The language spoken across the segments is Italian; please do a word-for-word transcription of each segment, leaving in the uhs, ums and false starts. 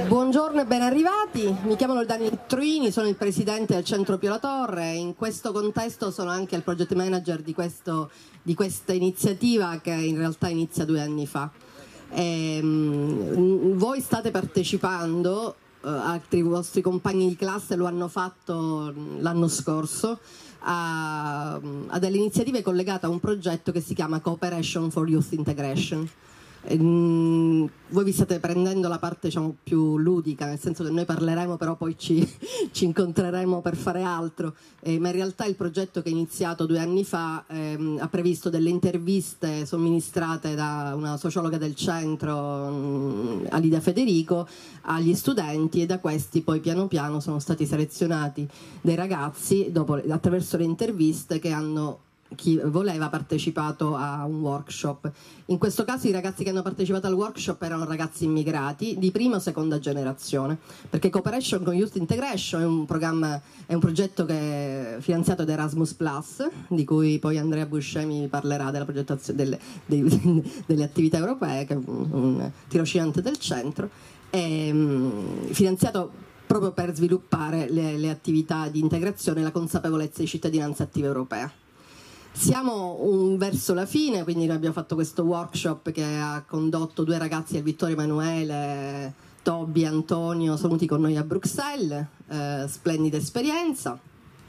Buongiorno e ben arrivati, mi chiamo Loredana Truini, sono il presidente del Centro Pio La Torre. In questo contesto sono anche il project manager di, questo, di questa iniziativa che in realtà inizia due anni fa. E, um, voi state partecipando, uh, altri vostri compagni di classe lo hanno fatto l'anno scorso, a, a delle iniziative collegate a un progetto che si chiama Cooperation for Youth Integration. Ehm, voi vi state prendendo la parte, diciamo, più ludica, nel senso che noi parleremo, però poi ci, ci incontreremo per fare altro, eh, ma in realtà il progetto che è iniziato due anni fa ehm, ha previsto delle interviste somministrate da una sociologa del centro, mh, Alida Federico, agli studenti, e da questi poi piano piano sono stati selezionati dei ragazzi dopo, attraverso le interviste, che hanno, chi voleva, partecipato a un workshop. In questo caso i ragazzi che hanno partecipato al workshop erano ragazzi immigrati di prima o seconda generazione, perché Cooperation con Youth Integration è un programma, è un progetto che è finanziato da Erasmus Plus, di cui poi Andrea Buscemi parlerà, della progettazione delle, dei, delle attività europee, che è un, un tirocinante del centro, è um, finanziato proprio per sviluppare le, le attività di integrazione e la consapevolezza di cittadinanza attiva europea. Siamo un, verso la fine, quindi noi abbiamo fatto questo workshop che ha condotto due ragazzi, il Vittorio Emanuele, Tobi e Antonio, sono venuti con noi a Bruxelles, eh, splendida esperienza.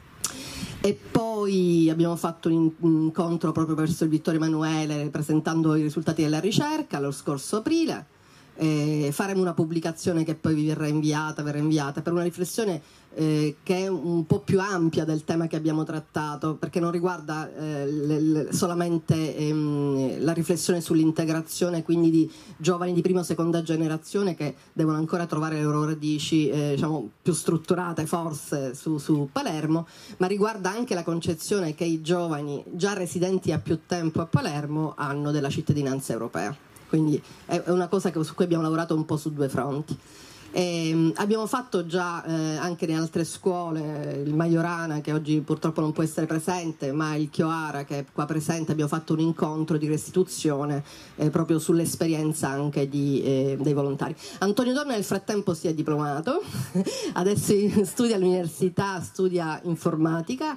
E poi abbiamo fatto un incontro proprio verso il Vittorio Emanuele presentando i risultati della ricerca lo scorso aprile. Eh, faremo una pubblicazione che poi vi verrà inviata, verrà inviata per una riflessione eh, che è un po' più ampia del tema che abbiamo trattato, perché non riguarda eh, le, le, solamente ehm, la riflessione sull'integrazione, quindi di giovani di prima o seconda generazione che devono ancora trovare le loro radici eh, diciamo, più strutturate forse su, su Palermo, ma riguarda anche la concezione che i giovani già residenti a più tempo a Palermo hanno della cittadinanza europea. Quindi è una cosa che, su cui abbiamo lavorato un po' su due fronti. E, abbiamo fatto già eh, anche in altre scuole, il Majorana, che oggi purtroppo non può essere presente, ma il Chioara, che è qua presente, abbiamo fatto un incontro di restituzione eh, proprio sull'esperienza anche di, eh, dei volontari. Antonio Donna nel frattempo si è diplomato, adesso studia all'università, studia informatica,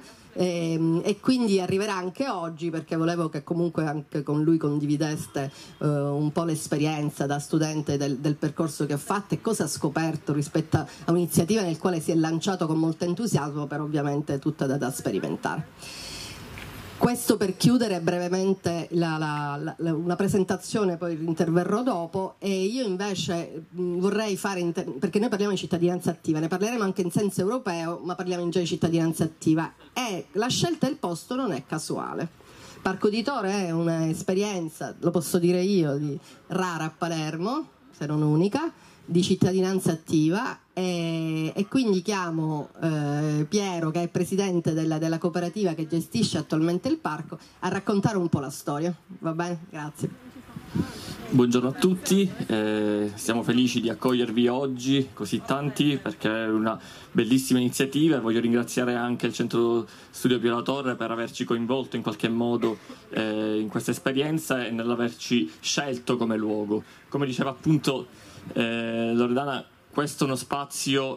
E, e quindi arriverà anche oggi, perché volevo che comunque anche con lui condivideste uh, un po' l'esperienza da studente del, del percorso che ha fatto e cosa ha scoperto rispetto a, a un'iniziativa nel quale si è lanciato con molto entusiasmo, però ovviamente tutta da, da sperimentare. Questo per chiudere brevemente la, la, la, una presentazione, poi interverrò dopo, e io invece mh, vorrei fare, perché noi parliamo di cittadinanza attiva, ne parleremo anche in senso europeo, ma parliamo in genere di cittadinanza attiva, e la scelta del posto non è casuale. Parco di Tore è un'esperienza, lo posso dire io, di, rara a Palermo, se non unica, di cittadinanza attiva, e, e quindi chiamo eh, Piero, che è presidente della, della cooperativa che gestisce attualmente il parco, a raccontare un po' la storia. Va bene? Grazie. Buongiorno a tutti, eh, siamo felici di accogliervi oggi così tanti, perché è una bellissima iniziativa, e voglio ringraziare anche il Centro Studio Pio La Torre per averci coinvolto in qualche modo eh, in questa esperienza e nell'averci scelto come luogo. Come diceva appunto eh, Loredana, questo è uno spazio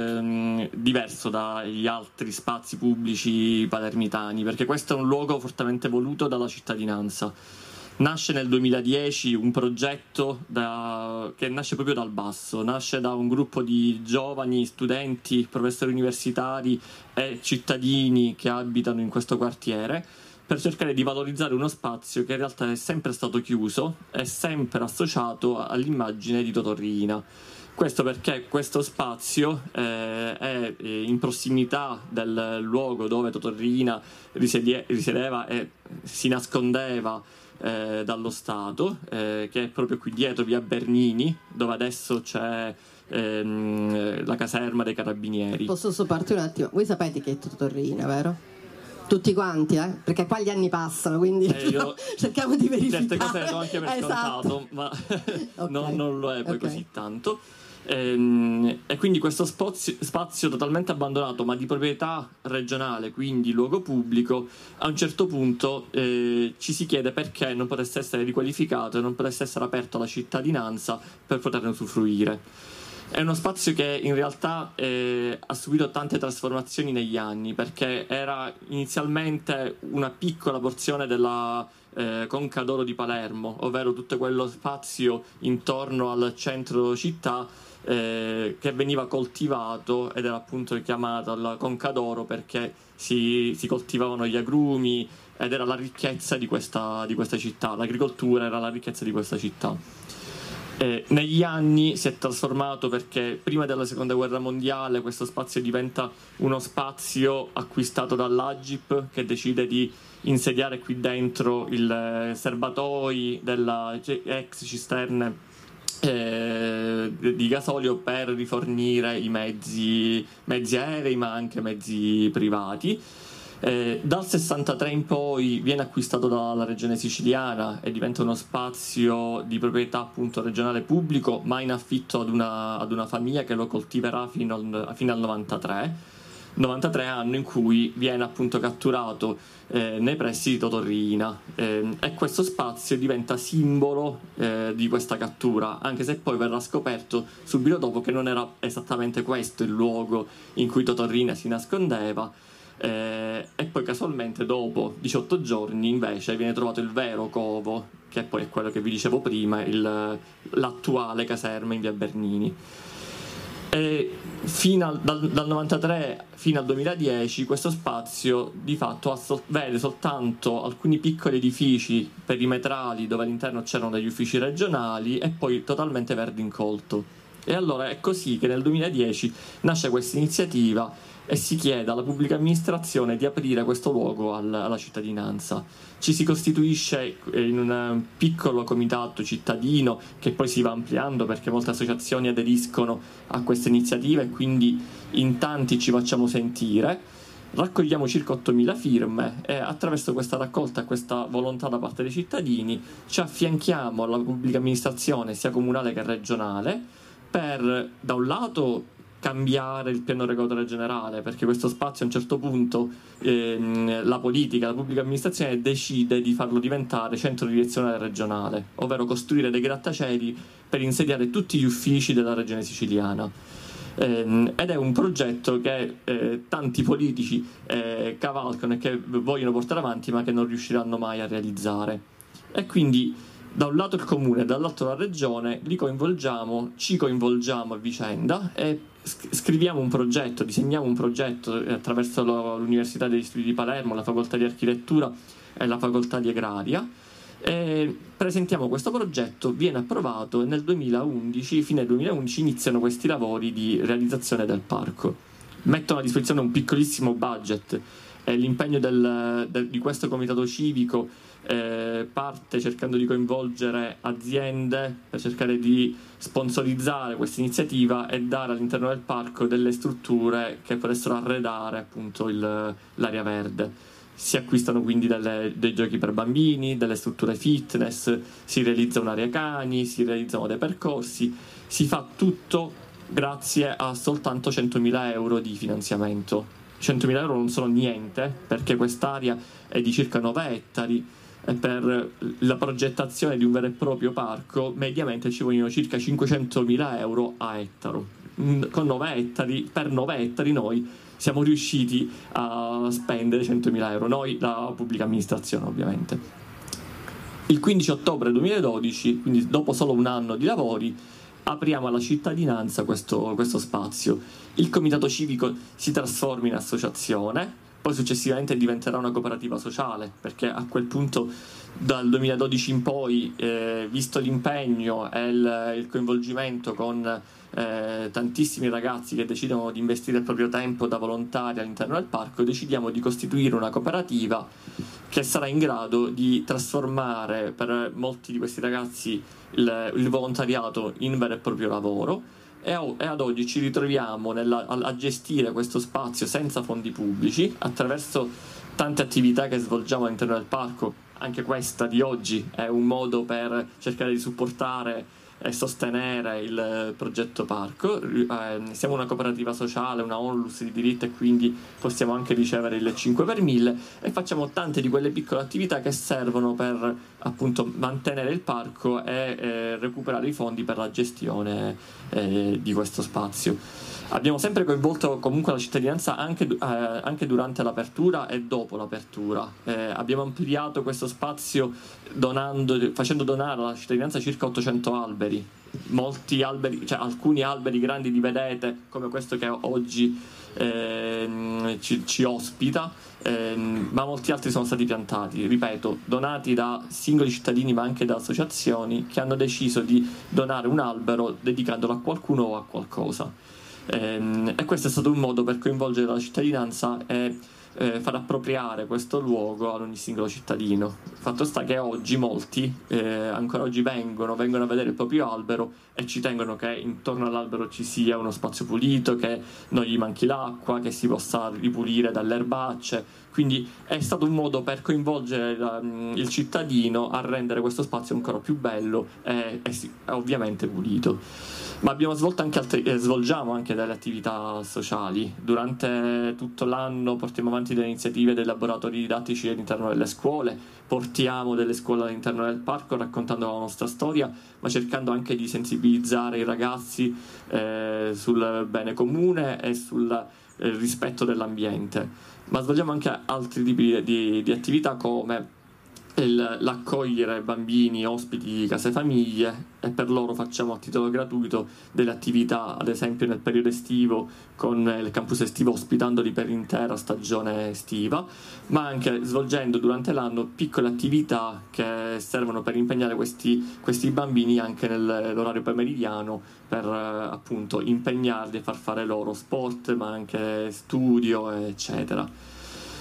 eh, diverso dagli altri spazi pubblici palermitani, perché questo è un luogo fortemente voluto dalla cittadinanza. Nasce nel duemiladieci un progetto da, che nasce proprio dal basso, nasce da un gruppo di giovani studenti, professori universitari e cittadini che abitano in questo quartiere, per cercare di valorizzare uno spazio che in realtà è sempre stato chiuso, è sempre associato all'immagine di Totò Riina. Questo perché questo spazio eh, è in prossimità del luogo dove Totò Riina risiedie, risiedeva e si nascondeva eh, dallo Stato, eh, che è proprio qui dietro via Bernini, dove adesso c'è ehm, la caserma dei carabinieri. Posso sopporti un attimo? Voi sapete che è Totò Riina, vero? Tutti quanti, eh? Perché qua gli anni passano, quindi eh, io cerchiamo di verificare. Certe cose le do anche per esatto. scontato, ma okay. non, non lo è poi okay. così tanto. E, e quindi questo spazio, spazio totalmente abbandonato, ma di proprietà regionale, quindi luogo pubblico, a un certo punto eh, ci si chiede perché non potesse essere riqualificato e non potesse essere aperto alla cittadinanza per poterne usufruire. È uno spazio che in realtà eh, ha subito tante trasformazioni negli anni, perché era inizialmente una piccola porzione della eh, Conca d'Oro di Palermo, ovvero tutto quello spazio intorno al centro città eh, che veniva coltivato ed era appunto chiamata la Conca d'Oro perché si, si coltivavano gli agrumi ed era la ricchezza di questa, di questa città, l'agricoltura era la ricchezza di questa città. Eh, negli anni si è trasformato perché prima della seconda guerra mondiale questo spazio diventa uno spazio acquistato dall'Agip, che decide di insediare qui dentro il serbatoi della ex cisterne eh, di gasolio per rifornire i mezzi, mezzi aerei ma anche mezzi privati. Eh, dal sessantatré in poi viene acquistato dalla regione siciliana e diventa uno spazio di proprietà appunto regionale pubblico, ma in affitto ad una, ad una famiglia che lo coltiverà fino al, fino al novantatré. novantatré anno in cui viene appunto catturato eh, nei pressi di Totorrina eh, e questo spazio diventa simbolo eh, di questa cattura, anche se poi verrà scoperto subito dopo che non era esattamente questo il luogo in cui Totorrina si nascondeva. Eh, e poi casualmente dopo diciotto giorni invece viene trovato il vero covo, che poi è quello che vi dicevo prima, il, l'attuale caserma in via Bernini. E fino al, dal, dal novantatré fino al duemiladieci questo spazio di fatto sol- vede soltanto alcuni piccoli edifici perimetrali dove all'interno c'erano degli uffici regionali e poi totalmente verde incolto. E allora è così che nel duemiladieci nasce questa iniziativa e si chiede alla pubblica amministrazione di aprire questo luogo al, alla cittadinanza. Ci si costituisce in un piccolo comitato cittadino che poi si va ampliando perché molte associazioni aderiscono a questa iniziativa e quindi in tanti ci facciamo sentire. Raccogliamo circa ottomila firme e attraverso questa raccolta e questa volontà da parte dei cittadini ci affianchiamo alla pubblica amministrazione sia comunale che regionale per, da un lato, cambiare il piano regolatore generale, perché questo spazio a un certo punto ehm, la politica, la pubblica amministrazione decide di farlo diventare centro direzionale regionale, ovvero costruire dei grattacieli per insediare tutti gli uffici della regione siciliana. Ehm, ed è un progetto che eh, tanti politici eh, cavalcano e che vogliono portare avanti ma che non riusciranno mai a realizzare. E quindi da un lato il comune, dall'altro la regione, li coinvolgiamo, ci coinvolgiamo a vicenda e scriviamo un progetto, disegniamo un progetto attraverso l'Università degli Studi di Palermo, la Facoltà di Architettura e la Facoltà di Agraria e presentiamo questo progetto, viene approvato e nel duemilaundici, fine duemilaundici, iniziano questi lavori di realizzazione del parco. Mettono a disposizione un piccolissimo budget e l'impegno del, del, di questo comitato civico eh, parte cercando di coinvolgere aziende per cercare di sponsorizzare questa iniziativa e dare all'interno del parco delle strutture che potessero arredare appunto il, l'area verde. Si acquistano quindi delle, dei giochi per bambini, delle strutture fitness, si realizza un'area cani, si realizzano dei percorsi, si fa tutto grazie a soltanto centomila euro di finanziamento. centomila euro non sono niente perché quest'area è di circa nove ettari e per la progettazione di un vero e proprio parco mediamente ci vogliono circa cinquecentomila euro a ettaro. Con nove ettari, per nove ettari noi siamo riusciti a spendere centomila euro, noi la pubblica amministrazione ovviamente. Il quindici ottobre duemiladodici, quindi dopo solo un anno di lavori, apriamo alla cittadinanza questo, questo spazio. Il comitato civico si trasforma in associazione, poi successivamente diventerà una cooperativa sociale, perché a quel punto dal duemiladodici in poi, eh, visto l'impegno e il, il coinvolgimento con eh, tantissimi ragazzi che decidono di investire il proprio tempo da volontari all'interno del parco, decidiamo di costituire una cooperativa che sarà in grado di trasformare per molti di questi ragazzi il, il volontariato in vero e proprio lavoro. E ad oggi ci ritroviamo nella, a gestire questo spazio senza fondi pubblici attraverso tante attività che svolgiamo all'interno del parco. Anche questa di oggi è un modo per cercare di supportare e sostenere il progetto parco. Eh, siamo una cooperativa sociale, una onlus di diritto, e quindi possiamo anche ricevere il cinque per mille, e facciamo tante di quelle piccole attività che servono per appunto mantenere il parco e eh, recuperare i fondi per la gestione eh, di questo spazio. Abbiamo sempre coinvolto comunque la cittadinanza anche, eh, anche durante l'apertura e dopo l'apertura. Eh, abbiamo ampliato questo spazio donando, facendo donare alla cittadinanza circa ottocento alberi. Molti alberi, cioè alcuni alberi grandi li vedete, come questo che oggi eh, ci, ci ospita, eh, ma molti altri sono stati piantati, ripeto, donati da singoli cittadini ma anche da associazioni che hanno deciso di donare un albero dedicandolo a qualcuno o a qualcosa. E questo è stato un modo per coinvolgere la cittadinanza e eh, far appropriare questo luogo ad ogni singolo cittadino. Fatto sta che oggi molti eh, ancora oggi vengono, vengono a vedere il proprio albero e ci tengono che intorno all'albero ci sia uno spazio pulito, che non gli manchi l'acqua, che si possa ripulire dalle erbacce. Quindi è stato un modo per coinvolgere la, il cittadino a rendere questo spazio ancora più bello e, e sì, ovviamente pulito. Ma abbiamo svolto anche altri, eh, svolgiamo anche delle attività sociali. Durante tutto l'anno portiamo avanti delle iniziative, dei laboratori didattici all'interno delle scuole, portiamo delle scuole all'interno del parco raccontando la nostra storia, ma cercando anche di sensibilizzare i ragazzi eh, sul bene comune e sul eh, rispetto dell'ambiente. Ma svolgiamo anche altri tipi di, di attività, come l'accogliere bambini ospiti di case famiglie, e per loro facciamo a titolo gratuito delle attività, ad esempio nel periodo estivo con il campus estivo, ospitandoli per l'intera stagione estiva, ma anche svolgendo durante l'anno piccole attività che servono per impegnare questi, questi bambini anche nell'orario pomeridiano, per appunto impegnarli e far fare loro sport ma anche studio eccetera.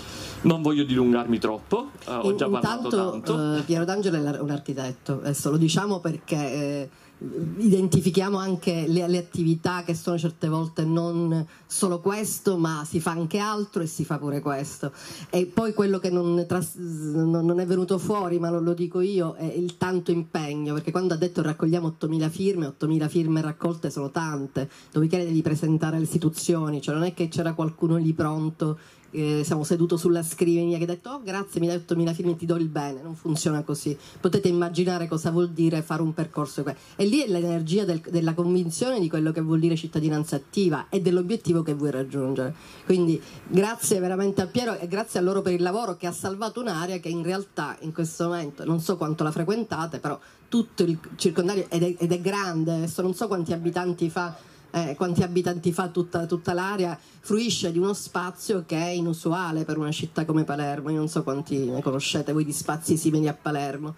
Non voglio dilungarmi troppo, eh, ho già Intanto, parlato tanto. Eh, Piero D'Angelo è un architetto, adesso lo diciamo perché eh, identifichiamo anche le, le attività che sono certe volte non solo questo, ma si fa anche altro e si fa pure questo. E poi quello che non, tras- non è venuto fuori, ma lo, lo dico io, è il tanto impegno, perché quando ha detto raccogliamo ottomila firme, ottomila firme raccolte sono tante, dopodiché le devi presentare alle istituzioni, cioè non è che c'era qualcuno lì pronto. Eh, siamo seduto sulla scrivania che ha detto oh grazie mi dai ottomila firme ti do il bene. Non funziona così, potete immaginare cosa vuol dire fare un percorso, e lì è l'energia del, della convinzione di quello che vuol dire cittadinanza attiva e dell'obiettivo che vuoi raggiungere. Quindi grazie veramente a Piero e grazie a loro per il lavoro che ha salvato un'area che in realtà in questo momento non so quanto la frequentate, però tutto il circondario ed è, ed è grande, adesso non so quanti abitanti fa Eh, quanti abitanti fa tutta, tutta l'area, fruisce di uno spazio che è inusuale per una città come Palermo. Io non so quanti ne conoscete voi di spazi simili a Palermo,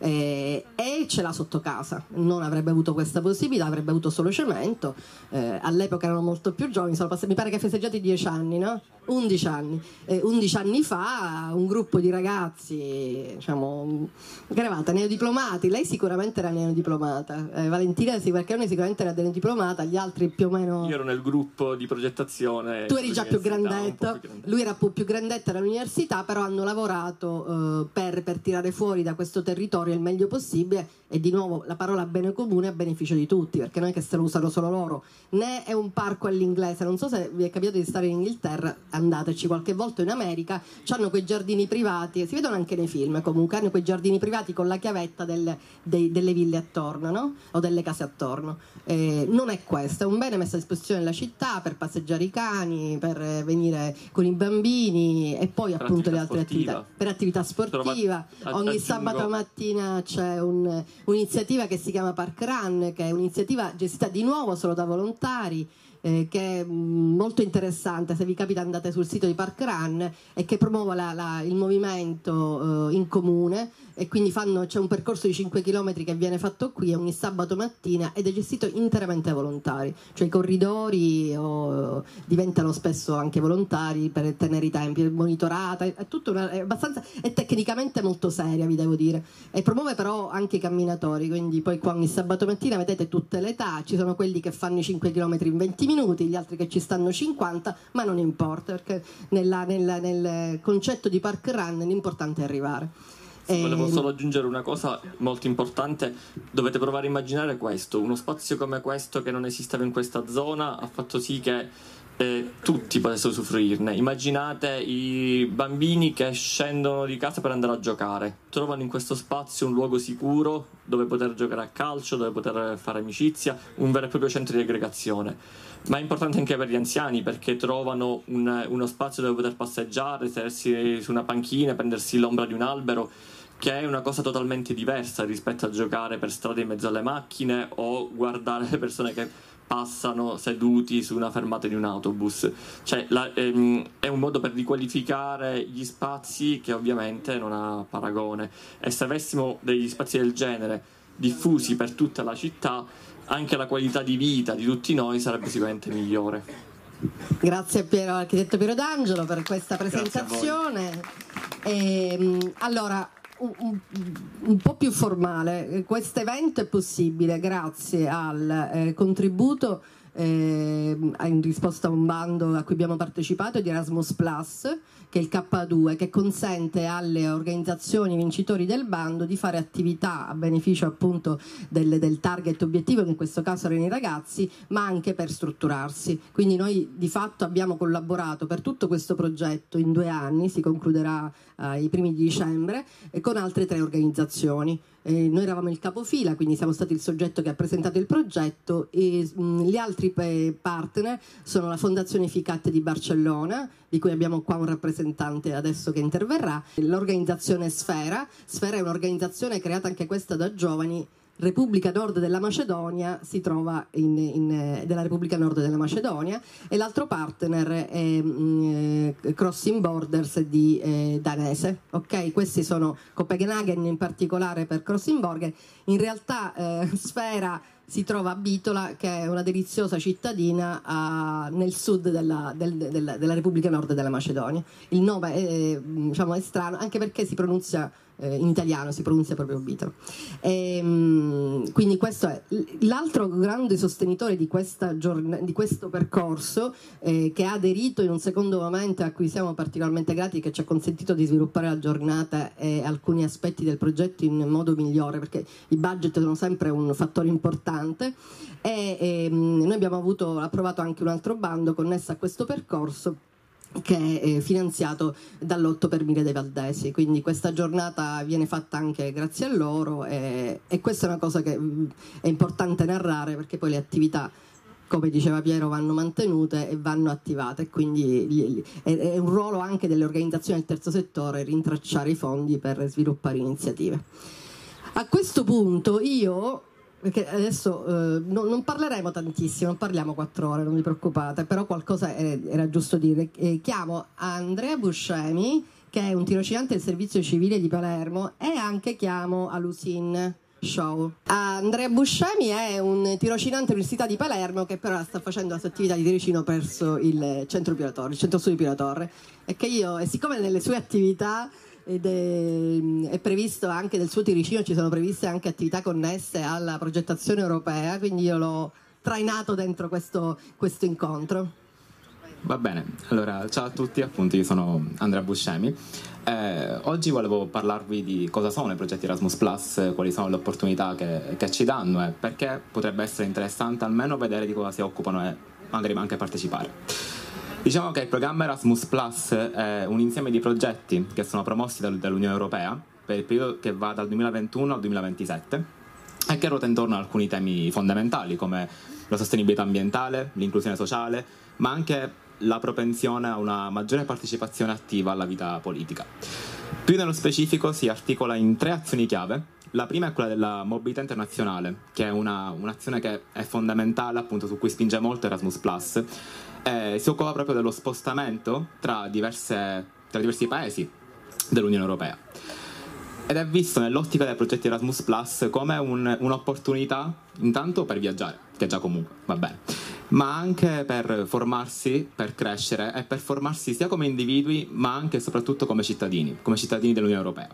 eh, e ce l'ha sotto casa. Non avrebbe avuto questa possibilità, avrebbe avuto solo cemento. Eh, all'epoca erano molto più giovani, sono passati, mi pare che ha festeggiato i dieci anni, no? undici anni. Eh, undici anni fa un gruppo di ragazzi, diciamo, che eravate neodiplomati, lei sicuramente era neodiplomata, eh, Valentina sì, perché noi sicuramente era neodiplomata, gli altri più o meno. Io ero nel gruppo di progettazione. Tu eri già più grandetto, più grandetto, lui era un po' più grandetto all'università, però hanno lavorato eh, per, per tirare fuori da questo territorio il meglio possibile, e di nuovo la parola bene comune a beneficio di tutti, perché non è che se lo usano solo loro, né è un parco all'inglese. Non so se vi è capitato di stare in Inghilterra, andateci qualche volta, in America hanno quei giardini privati, si vedono anche nei film, comunque hanno quei giardini privati con la chiavetta del, dei, delle ville attorno, no? O delle case attorno. Eh, non è questo, è un bene messo a disposizione della città per passeggiare i cani, per venire con i bambini, e poi per appunto le altre sportiva. attività per attività sportiva. Ogni aggiungo... sabato mattina c'è un, un'iniziativa che si chiama Park Run, che è un'iniziativa gestita di nuovo solo da volontari, eh, che è mh, molto interessante. Se vi capita andate sul sito di Park Run, e che promuove la, la, il movimento eh, in comune, e quindi fanno, c'è un percorso di cinque chilometri che viene fatto qui ogni sabato mattina, ed è gestito interamente da volontari, cioè i corridori oh, diventano spesso anche volontari per tenere i tempi, è monitorata, è, tutto una, è abbastanza, è tecnicamente molto seria, vi devo dire, e promuove però anche i camminatori. Quindi poi qua ogni sabato mattina vedete tutte le età, ci sono quelli che fanno i cinque chilometri in venti minuti, gli altri che ci stanno cinquanta, ma non importa, perché nella, nella, nel concetto di Park Run l'importante è arrivare. Sì, volevo solo aggiungere una cosa molto importante: dovete provare a immaginare questo, uno spazio come questo che non esisteva in questa zona ha fatto sì che eh, tutti potessero usufruirne. Immaginate i bambini che scendono di casa per andare a giocare, trovano in questo spazio un luogo sicuro dove poter giocare a calcio, dove poter fare amicizia, un vero e proprio centro di aggregazione. Ma è importante anche per gli anziani, perché trovano un, uno spazio dove poter passeggiare, sedersi su una panchina, prendersi l'ombra di un albero, che è una cosa totalmente diversa rispetto a giocare per strada in mezzo alle macchine o guardare le persone che passano seduti su una fermata di un autobus. Cioè, la, ehm, è un modo per riqualificare gli spazi che ovviamente non ha paragone, e se avessimo degli spazi del genere diffusi per tutta la città, anche la qualità di vita di tutti noi sarebbe sicuramente migliore. Grazie a Piero, architetto Piero D'Angelo, per questa presentazione. E, allora, un, un, un po' più formale, questo evento è possibile grazie al eh, contributo eh, in risposta a un bando a cui abbiamo partecipato di Erasmus Plus, che è il K due, che consente alle organizzazioni vincitori del bando di fare attività a beneficio appunto del, del target obiettivo, che in questo caso erano i ragazzi, ma anche per strutturarsi. Quindi noi di fatto abbiamo collaborato per tutto questo progetto in due anni, si concluderà ai primi di dicembre, e con altre tre organizzazioni. Eh, noi eravamo il capofila, quindi siamo stati il soggetto che ha presentato il progetto, e mh, gli altri partner sono la Fondazione Ficat di Barcellona, di cui abbiamo qua un rappresentante adesso che interverrà, l'organizzazione Sfera. Sfera è un'organizzazione creata anche questa da giovani. Repubblica Nord della Macedonia si trova in, in, della Repubblica Nord della Macedonia, e l'altro partner è mh, Crossing Borders di eh, danese. Ok, questi sono Copenaghen in particolare per Crossing Borders. In realtà eh, Sfera si trova a Bitola, che è una deliziosa cittadina a, nel sud della, del, della, della Repubblica Nord della Macedonia. Il nome è, diciamo, è strano, anche perché si pronuncia eh, in italiano, si pronuncia proprio Bitola. E, quindi questo è l'altro grande sostenitore di, questa giorn- di questo percorso, eh, che ha aderito in un secondo momento, a cui siamo particolarmente grati, che ci ha consentito di sviluppare la giornata e alcuni aspetti del progetto in modo migliore, perché i budget sono sempre un fattore importante. E, e noi abbiamo avuto, approvato anche un altro bando connesso a questo percorso, che è eh, finanziato dall'otto per mille dei Valdesi, quindi questa giornata viene fatta anche grazie a loro, e, e questa è una cosa che mh, è importante narrare, perché poi le attività, come diceva Piero, vanno mantenute e vanno attivate, quindi gli, gli, è, è un ruolo anche delle organizzazioni del terzo settore rintracciare i fondi per sviluppare iniziative. A questo punto io, perché adesso eh, non, non parleremo tantissimo, non parliamo quattro ore, non vi preoccupate, però qualcosa era, era giusto dire. Eh, chiamo Andrea Buscemi, che è un tirocinante del servizio civile di Palermo, e anche chiamo Alusin Show. Andrea Buscemi è un tirocinante dell'Università di Palermo, che però sta facendo la sua attività di tirocinio presso il centro Pio La Torre, il centro studio Pio La Torre, e che io, e siccome nelle sue attività ed è, è previsto anche nel suo tirocinio, ci sono previste anche attività connesse alla progettazione europea, quindi io l'ho trainato dentro questo, questo incontro. Va bene, allora ciao a tutti, appunto io sono Andrea Buscemi. Eh, oggi volevo parlarvi di cosa sono i progetti Erasmus Plus, quali sono le opportunità che, che ci danno, e perché potrebbe essere interessante almeno vedere di cosa si occupano e magari anche partecipare. Diciamo che il programma Erasmus Plus è un insieme di progetti che sono promossi dall'Unione Europea per il periodo che va dal duemilaventuno al duemilaventisette, e che ruota intorno a alcuni temi fondamentali come la sostenibilità ambientale, l'inclusione sociale, ma anche la propensione a una maggiore partecipazione attiva alla vita politica. Più nello specifico si articola in tre azioni chiave. La prima è quella della mobilità internazionale, che è una, un'azione che è fondamentale, appunto, su cui spinge molto Erasmus Plus. Eh, si occupa proprio dello spostamento tra, diverse, tra diversi paesi dell'Unione Europea, ed è visto nell'ottica dei progetti Erasmus Plus come un, un'opportunità intanto per viaggiare, che già comunque va bene, ma anche per formarsi, per crescere e per formarsi sia come individui ma anche e soprattutto come cittadini, come cittadini dell'Unione Europea.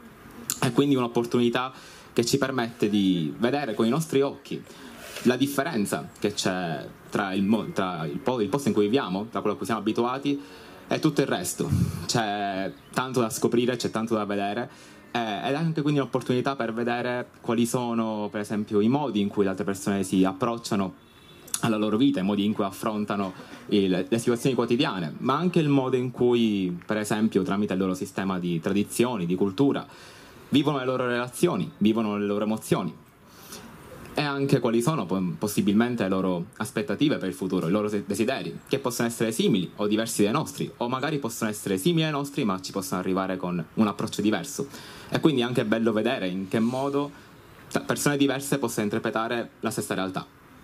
È quindi un'opportunità che ci permette di vedere con i nostri occhi la differenza che c'è tra, il, tra il, il posto in cui viviamo, da quello a cui siamo abituati, e tutto il resto. C'è tanto da scoprire, c'è tanto da vedere, eh, ed è anche quindi un'opportunità per vedere quali sono, per esempio, i modi in cui le altre persone si approcciano alla loro vita, i modi in cui affrontano il, le situazioni quotidiane, ma anche il modo in cui, per esempio, tramite il loro sistema di tradizioni, di cultura, vivono le loro relazioni, vivono le loro emozioni, e anche quali sono possibilmente le loro aspettative per il futuro, i loro desideri, che possono essere simili o diversi dai nostri, o magari possono essere simili ai nostri ma ci possono arrivare con un approccio diverso. E quindi è anche bello vedere in che modo persone diverse possono interpretare la stessa realtà.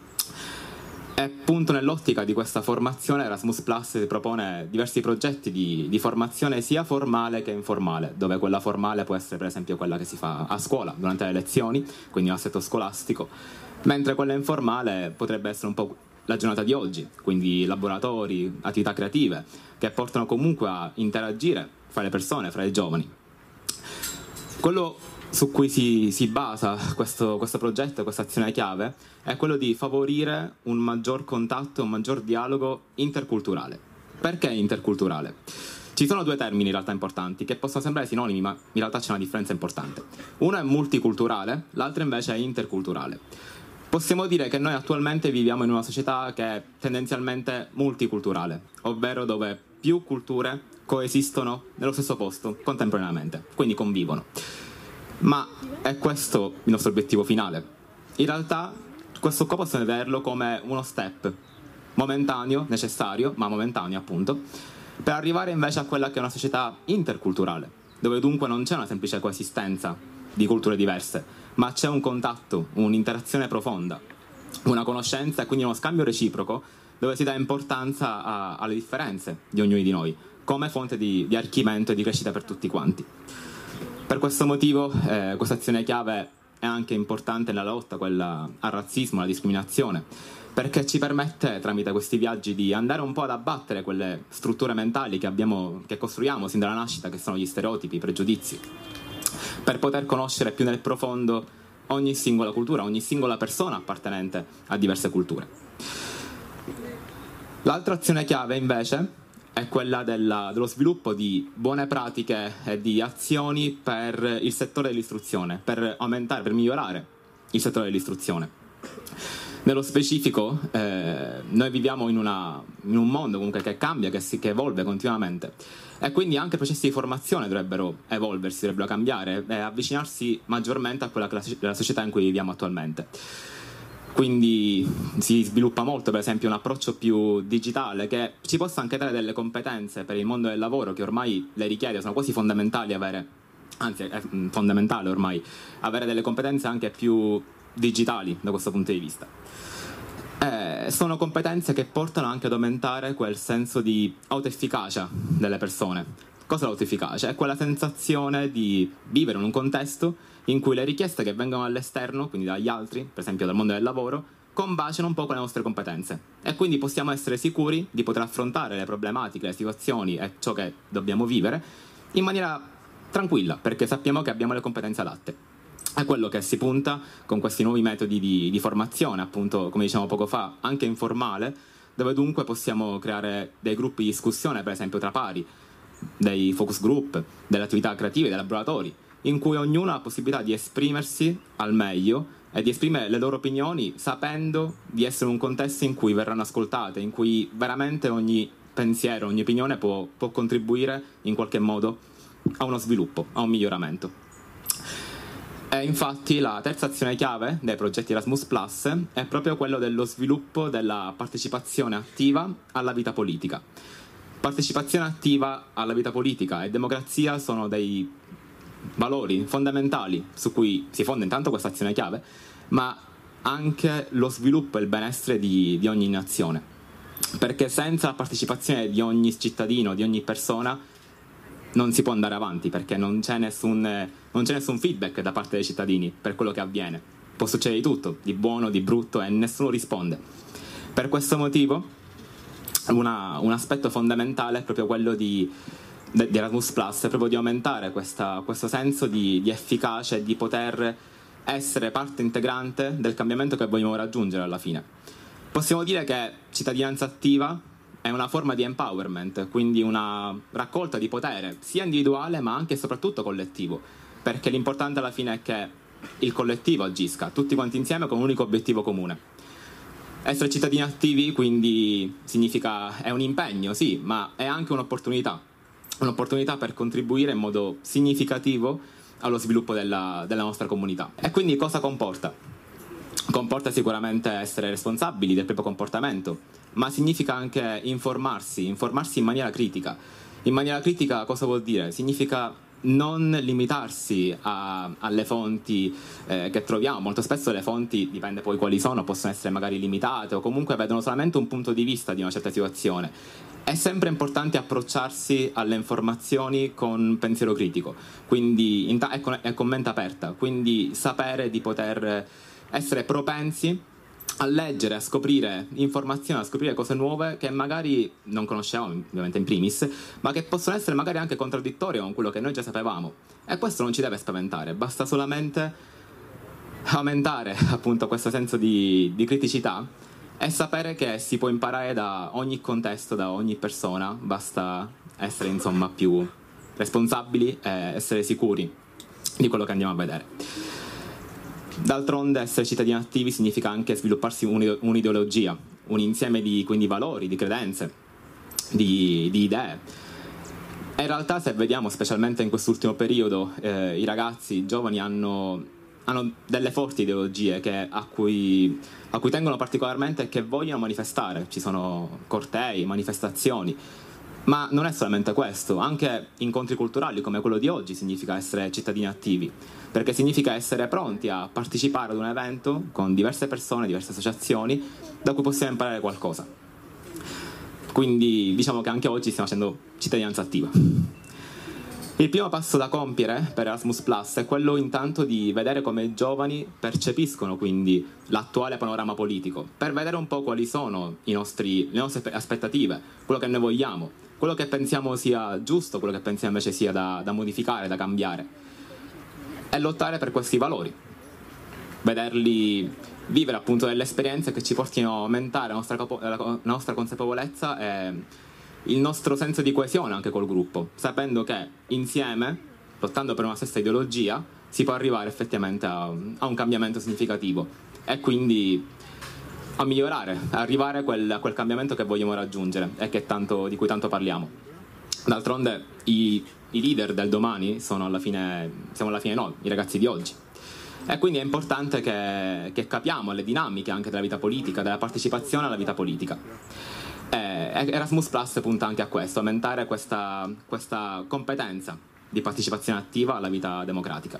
E appunto nell'ottica di questa formazione Erasmus Plus propone diversi progetti di, di formazione sia formale che informale, dove quella formale può essere per esempio quella che si fa a scuola durante le lezioni, quindi un assetto scolastico, mentre quella informale potrebbe essere un po' la giornata di oggi, quindi laboratori, attività creative, che portano comunque a interagire fra le persone, fra i giovani. Quello su cui si, si basa questo, questo progetto, questa azione chiave, è quello di favorire un maggior contatto, un maggior dialogo interculturale. Perché interculturale? Ci sono due termini in realtà importanti, che possono sembrare sinonimi, ma in realtà c'è una differenza importante. Uno è multiculturale, l'altro invece è interculturale. Possiamo dire che noi attualmente viviamo in una società che è tendenzialmente multiculturale, ovvero dove più culture coesistono nello stesso posto contemporaneamente, quindi convivono. Ma è questo il nostro obiettivo finale? In realtà questo qua possiamo vederlo come uno step momentaneo, necessario, ma momentaneo appunto, per arrivare invece a quella che è una società interculturale, dove dunque non c'è una semplice coesistenza di culture diverse, ma c'è un contatto, un'interazione profonda, una conoscenza e quindi uno scambio reciproco, dove si dà importanza a, alle differenze di ognuno di noi, come fonte di, di arricchimento e di crescita per tutti quanti. Per questo motivo eh, questa azione chiave è anche importante nella lotta quella al razzismo, alla discriminazione, perché ci permette tramite questi viaggi di andare un po' ad abbattere quelle strutture mentali che, abbiamo, che costruiamo sin dalla nascita, che sono gli stereotipi, i pregiudizi, per poter conoscere più nel profondo ogni singola cultura, ogni singola persona appartenente a diverse culture. L'altra azione chiave invece è quella della, dello sviluppo di buone pratiche e di azioni per il settore dell'istruzione, per aumentare, per migliorare il settore dell'istruzione. Nello specifico, eh, noi viviamo in, una, in un mondo comunque che cambia, che, si, che evolve continuamente, e quindi anche i processi di formazione dovrebbero evolversi, dovrebbero cambiare e avvicinarsi maggiormente a quella che è la società in cui viviamo attualmente. Quindi si sviluppa molto, per esempio, un approccio più digitale che ci possa anche dare delle competenze per il mondo del lavoro che ormai le richiede, sono quasi fondamentali avere, anzi è fondamentale ormai avere delle competenze anche più digitali da questo punto di vista. Eh, sono competenze che portano anche ad aumentare quel senso di autoefficacia delle persone. Cosa è l'autoefficacia? È quella sensazione di vivere in un contesto in cui le richieste che vengono all'esterno, quindi dagli altri, per esempio dal mondo del lavoro, combaciano un po' con le nostre competenze. E quindi possiamo essere sicuri di poter affrontare le problematiche, le situazioni e ciò che dobbiamo vivere in maniera tranquilla, perché sappiamo che abbiamo le competenze adatte. È quello che si punta con questi nuovi metodi di, di formazione, appunto, come dicevamo poco fa, anche informale, dove dunque possiamo creare dei gruppi di discussione, per esempio tra pari, dei focus group, delle attività creative, dei laboratori, in cui ognuno ha la possibilità di esprimersi al meglio e di esprimere le loro opinioni sapendo di essere in un contesto in cui verranno ascoltate, in cui veramente ogni pensiero, ogni opinione può, può contribuire in qualche modo a uno sviluppo, a un miglioramento. E infatti la terza azione chiave dei progetti Erasmus Plus è proprio quello dello sviluppo della partecipazione attiva alla vita politica. Partecipazione attiva alla vita politica e democrazia sono dei valori fondamentali su cui si fonda intanto questa azione chiave, ma anche lo sviluppo e il benessere di, di ogni nazione, perché senza la partecipazione di ogni cittadino, di ogni persona, non si può andare avanti, perché non c'è nessun, non c'è nessun feedback da parte dei cittadini per quello che avviene. Può succedere di tutto, di buono, di brutto, e nessuno risponde. Per questo motivo una, un aspetto fondamentale è proprio quello di di Erasmus Plus, è proprio di aumentare questa, questo senso di, di efficacia e di poter essere parte integrante del cambiamento che vogliamo raggiungere alla fine. Possiamo dire che cittadinanza attiva è una forma di empowerment, quindi una raccolta di potere sia individuale ma anche e soprattutto collettivo, perché l'importante alla fine è che il collettivo agisca, tutti quanti insieme con un unico obiettivo comune. Essere cittadini attivi quindi significa, è un impegno, sì, ma è anche un'opportunità, un'opportunità per contribuire in modo significativo allo sviluppo della, della nostra comunità. E quindi cosa comporta? Comporta sicuramente essere responsabili del proprio comportamento, ma significa anche informarsi, informarsi in maniera critica. In maniera critica cosa vuol dire? Significa non limitarsi a, alle fonti eh, che troviamo. Molto spesso le fonti, dipende poi quali sono, possono essere magari limitate o comunque vedono solamente un punto di vista di una certa situazione. È sempre importante approcciarsi alle informazioni con pensiero critico, quindi in ta- e, con, e con mente aperta, quindi sapere di poter essere propensi a leggere, a scoprire informazioni, a scoprire cose nuove che magari non conoscevamo, ovviamente in primis, ma che possono essere magari anche contraddittorie con quello che noi già sapevamo. E questo non ci deve spaventare, basta solamente aumentare appunto questo senso di, di criticità e sapere che si può imparare da ogni contesto, da ogni persona, basta essere insomma più responsabili e essere sicuri di quello che andiamo a vedere. D'altronde essere cittadini attivi significa anche svilupparsi un'ideologia, un insieme di quindi valori, di credenze, di, di idee. E in realtà se vediamo, specialmente in quest'ultimo periodo, eh, i ragazzi, i giovani hanno, hanno delle forti ideologie che, a, cui, a cui tengono particolarmente e che vogliono manifestare. Ci sono cortei, manifestazioni. Ma non è solamente questo, anche incontri culturali come quello di oggi significa essere cittadini attivi, perché significa essere pronti a partecipare ad un evento con diverse persone, diverse associazioni, da cui possiamo imparare qualcosa. Quindi diciamo che anche oggi stiamo facendo cittadinanza attiva. Il primo passo da compiere per Erasmus Plus è quello intanto di vedere come i giovani percepiscono quindi l'attuale panorama politico, per vedere un po' quali sono i nostri, le nostre aspettative, quello che noi vogliamo, quello che pensiamo sia giusto, quello che pensiamo invece sia da, da modificare, da cambiare, e lottare per questi valori, vederli vivere appunto delle esperienze che ci portino a aumentare la nostra, la nostra consapevolezza e il nostro senso di coesione anche col gruppo, sapendo che insieme, lottando per una stessa ideologia, si può arrivare effettivamente a, a un cambiamento significativo e quindi a migliorare, a arrivare a quel, a quel cambiamento che vogliamo raggiungere e che tanto, di cui tanto parliamo. D'altronde i, i leader del domani sono alla fine, siamo alla fine noi, i ragazzi di oggi. E quindi è importante che, che capiamo le dinamiche anche della vita politica, della partecipazione alla vita politica. Eh, Erasmus Plus punta anche a questo, aumentare questa, questa competenza di partecipazione attiva alla vita democratica.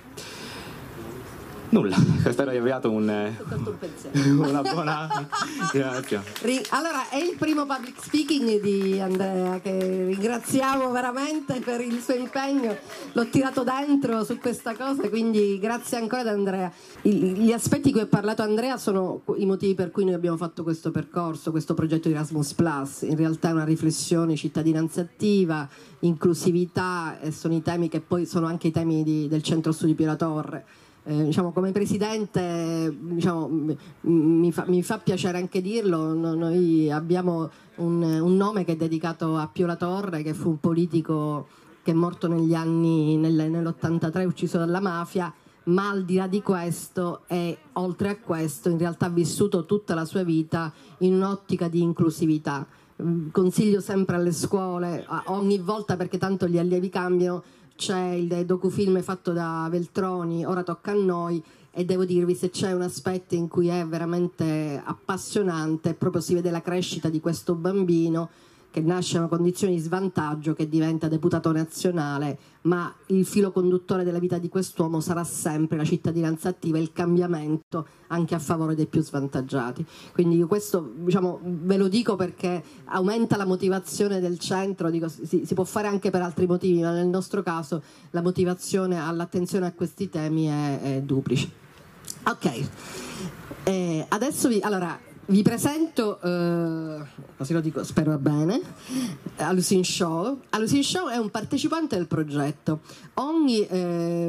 Nulla, spero di aver dato un, un una buona grazie. Allora, è il primo public speaking di Andrea, che ringraziamo veramente per il suo impegno, l'ho tirato dentro su questa cosa, quindi grazie ancora ad Andrea. Gli aspetti di cui ha parlato Andrea sono i motivi per cui noi abbiamo fatto questo percorso, questo progetto di Erasmus Plus. In realtà è una riflessione, cittadinanza attiva, inclusività, e sono i temi che poi sono anche i temi di, del Centro Studi Pio La Torre. Eh, diciamo, come presidente, diciamo, mi, fa, mi fa piacere anche dirlo, no, noi abbiamo un, un nome che è dedicato a Pio La Torre, che fu un politico che è morto negli anni nel, nell'ottantatré, ucciso dalla mafia, ma al di là di questo e oltre a questo in realtà ha vissuto tutta la sua vita in un'ottica di inclusività. Consiglio sempre alle scuole, ogni volta, perché tanto gli allievi cambiano, c'è il docufilm fatto da Veltroni, Ora tocca a noi, e devo dirvi, se c'è un aspetto in cui è veramente appassionante, proprio si vede la crescita di questo bambino che nasce in una condizione di svantaggio, che diventa deputato nazionale, ma il filo conduttore della vita di quest'uomo sarà sempre la cittadinanza attiva e il cambiamento anche a favore dei più svantaggiati. Quindi questo, diciamo, ve lo dico perché aumenta la motivazione del centro, dico, si, si può fare anche per altri motivi, ma nel nostro caso la motivazione all'attenzione a questi temi è, è duplice. Ok, eh, adesso vi... Allora, vi presento, eh, così lo dico, spero bene, Alusin Show. Alusin Show è un partecipante del progetto. Ogni, eh,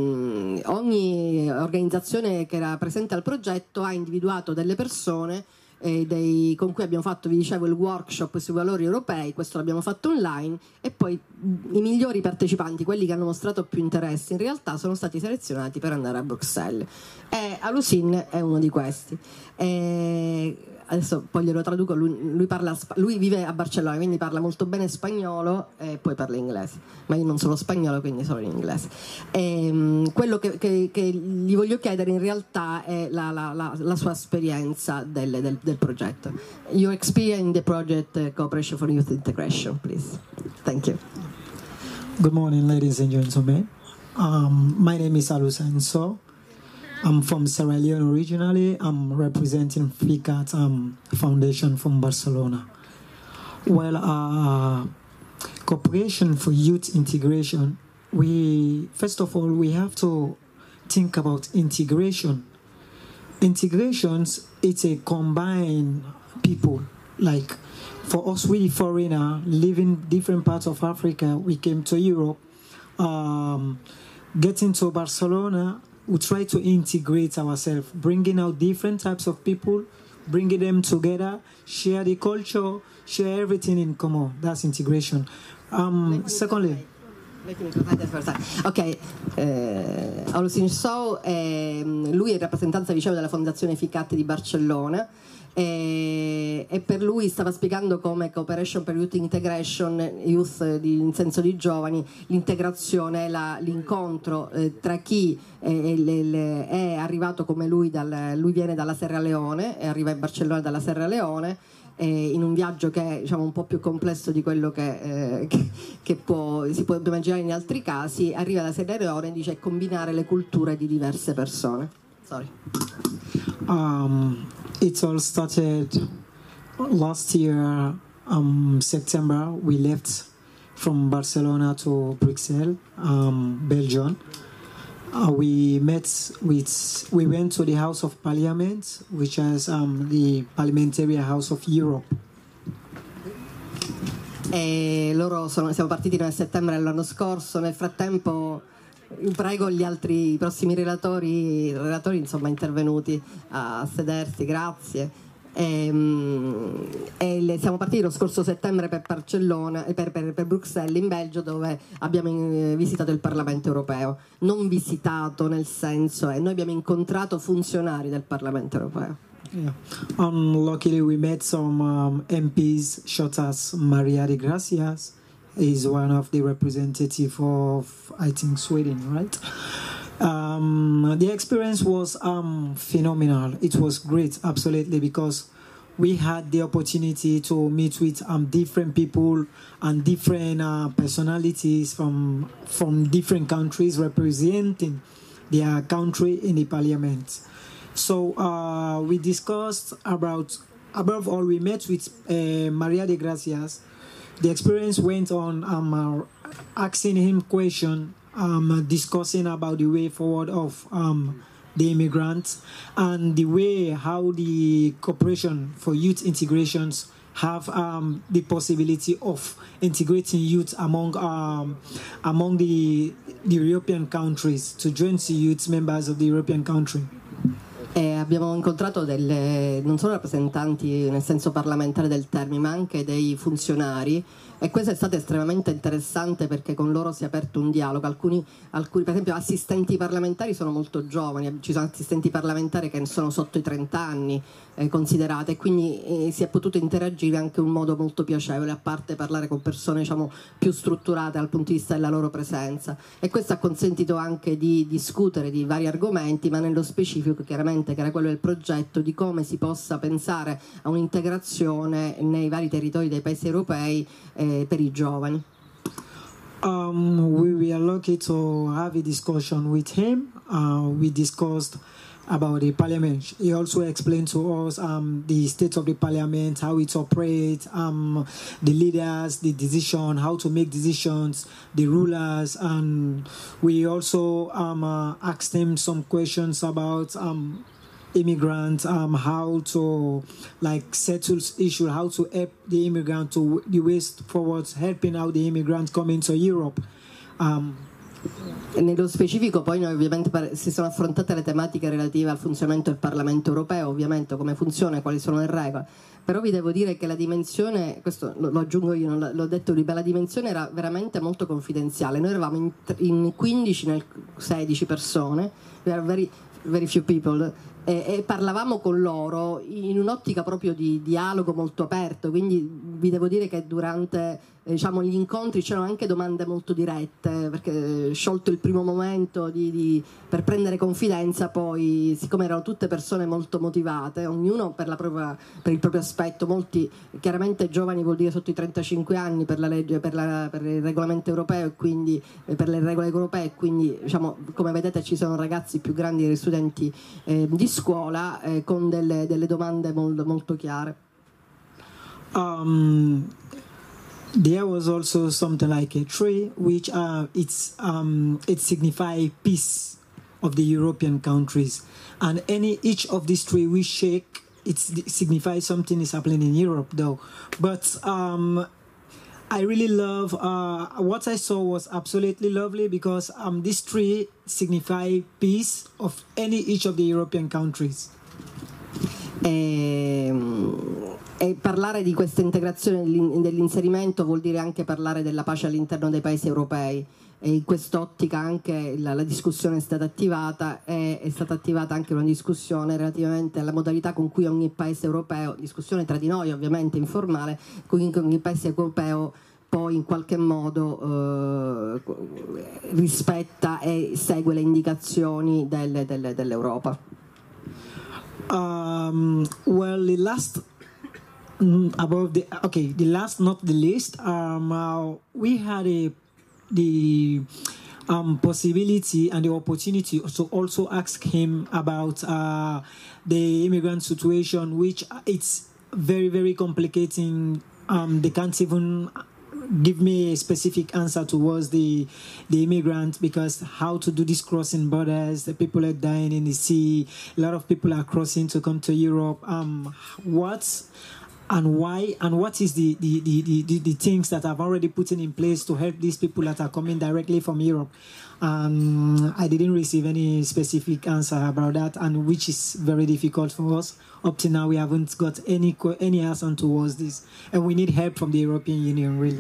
ogni organizzazione che era presente al progetto ha individuato delle persone eh, dei, con cui abbiamo fatto, vi dicevo, il workshop sui valori europei. Questo l'abbiamo fatto online, e poi i migliori partecipanti, quelli che hanno mostrato più interesse, in realtà sono stati selezionati per andare a Bruxelles, e Alusin è uno di questi. E adesso poi glielo traduco, lui, lui, parla, lui vive a Barcellona, quindi parla molto bene spagnolo e poi parla inglese, ma io non sono spagnolo, quindi solo in inglese. E, quello che, che, che gli voglio chiedere in realtà è la, la, la, la sua esperienza del, del, del progetto. Your experience in the project uh, Cooperation for Youth Integration, please. Thank you. Good morning, ladies and gentlemen. Um, my name is Alu Senso. I'm from Sierra Leone originally. I'm representing FICAT um, Foundation from Barcelona. Well, uh, Cooperation for Youth Integration, we, first of all, we have to think about integration. Integrations, it's a combined people. Like, for us, we foreigner, living different parts of Africa, we came to Europe, um, getting to Barcelona, we try to integrate ourselves, bringing out different types of people, bringing them together, share the culture, share everything in common. That's integration. Um, secondly, ok, eh, Alusin Sow, eh, lui è in rappresentanza, dicevo, della Fondazione FICAT di Barcellona. E, e per lui stava spiegando come Cooperation per Youth Integration, youth di, in senso di giovani, l'integrazione, la, l'incontro eh, tra chi eh, le, le, è arrivato come lui, dal, lui viene dalla Sierra Leone e arriva in Barcellona dalla Sierra Leone, eh, in un viaggio che è, diciamo, un po' più complesso di quello che, eh, che, che può, si può immaginare in altri casi. Arriva dalla Sierra Leone e dice combinare le culture di diverse persone. Sorry. Um, it all started last year, um, September. We left from Barcelona to Bruxelles, um, Belgium. Uh, we met with, we went to the House of Parliament, which is um, the Parliamentary House of Europe. E loro sono, siamo partiti nel settembre dell'anno scorso. Nel frattempo prego gli altri, i prossimi relatori, relatori insomma intervenuti a sedersi, grazie. E, e le, siamo partiti lo scorso settembre per Barcellona, per, per, per Bruxelles in Belgio, dove abbiamo in, visitato il Parlamento europeo. Non visitato nel senso, e noi abbiamo incontrato funzionari del Parlamento europeo. Yeah. Um, luckily we met some um, M Ps, such as Maria de Gracias. Is one of the representative of, I think, Sweden, right? Um, the experience was um, phenomenal. It was great, absolutely, because we had the opportunity to meet with um, different people and different uh, personalities from from different countries representing their country in the parliament. So uh, we discussed about, above all, we met with uh, Maria de Gracias. The experience went on um, uh, asking him questions, um, discussing about the way forward of um, the immigrants and the way how the Cooperation for Youth Integrations have um, the possibility of integrating youth among um, among the, the European countries to join the youth members of the European country. E abbiamo incontrato delle, non solo rappresentanti nel senso parlamentare del termine, ma anche dei funzionari, e questo è stato estremamente interessante perché con loro si è aperto un dialogo. Alcuni, alcuni per esempio assistenti parlamentari sono molto giovani, ci sono assistenti parlamentari che sono sotto i trenta anni eh, considerate, e quindi eh, si è potuto interagire anche in un modo molto piacevole, a parte parlare con persone, diciamo, più strutturate dal punto di vista della loro presenza, e questo ha consentito anche di discutere di vari argomenti, ma nello specifico chiaramente, che era quello del progetto, di come si possa pensare a un'integrazione nei vari territori dei paesi europei eh, per i giovani. Um, we were lucky to have a discussion with him. Uh, we discussed about the parliament. He also explained to us um, the state of the parliament, how it operates, um, the leaders, the decision, how to make decisions, the rulers, and we also um, uh, asked him some questions about um, immigrants, um, how to like settle issue, how to help the immigrant to the ways forward, helping out the immigrants coming to Europe. Um, Nello specifico poi noi ovviamente si sono affrontate le tematiche relative al funzionamento del Parlamento europeo, ovviamente come funziona, quali sono le regole, però vi devo dire che la dimensione, questo lo, lo aggiungo io, non l'ho detto prima, la dimensione era veramente molto confidenziale. Noi eravamo in, in quindici nel sedici persone, we are very, very few people, e, e parlavamo con loro in un'ottica proprio di dialogo molto aperto, quindi vi devo dire che durante diciamo gli incontri c'erano anche domande molto dirette, perché sciolto il primo momento di, di, per prendere confidenza, poi siccome erano tutte persone molto motivate, ognuno per, la propria, per il proprio aspetto, molti chiaramente giovani vuol dire sotto i trentacinque anni per la legge, per, la, per il regolamento europeo e quindi eh, per le regole europee, quindi diciamo come vedete ci sono ragazzi più grandi degli studenti eh, di scuola eh, con delle, delle domande molto, molto chiare. Um... There was also something like a tree, which uh, it's um, it signifies peace of the European countries, and any each of these three we shake, it signifies something is happening in Europe, though. But um, I really love uh, what I saw was absolutely lovely because um, this tree signify peace of any each of the European countries. Um... E parlare di questa integrazione dell'inserimento vuol dire anche parlare della pace all'interno dei paesi europei, e in quest'ottica anche la, la discussione è stata attivata e è stata attivata anche una discussione relativamente alla modalità con cui ogni paese europeo, discussione tra di noi ovviamente informale, con cui ogni paese europeo poi in qualche modo eh, rispetta e segue le indicazioni del, del, dell'Europa. Um, well, the last Mm, above the okay the last not the least um uh, we had a the um possibility and the opportunity to also ask him about uh the immigrant situation, which it's very very complicating. Um they can't even give me a specific answer towards the the immigrant, because how to do this crossing borders, the people are dying in the sea, a lot of people are crossing to come to Europe. Um what's and why, and what is the, the, the, the, the things that I've already put in place to help these people that are coming directly from Europe. Um, I didn't receive any specific answer about that, and which is very difficult for us. Up to now, we haven't got any any answer towards this, and we need help from the European Union, really.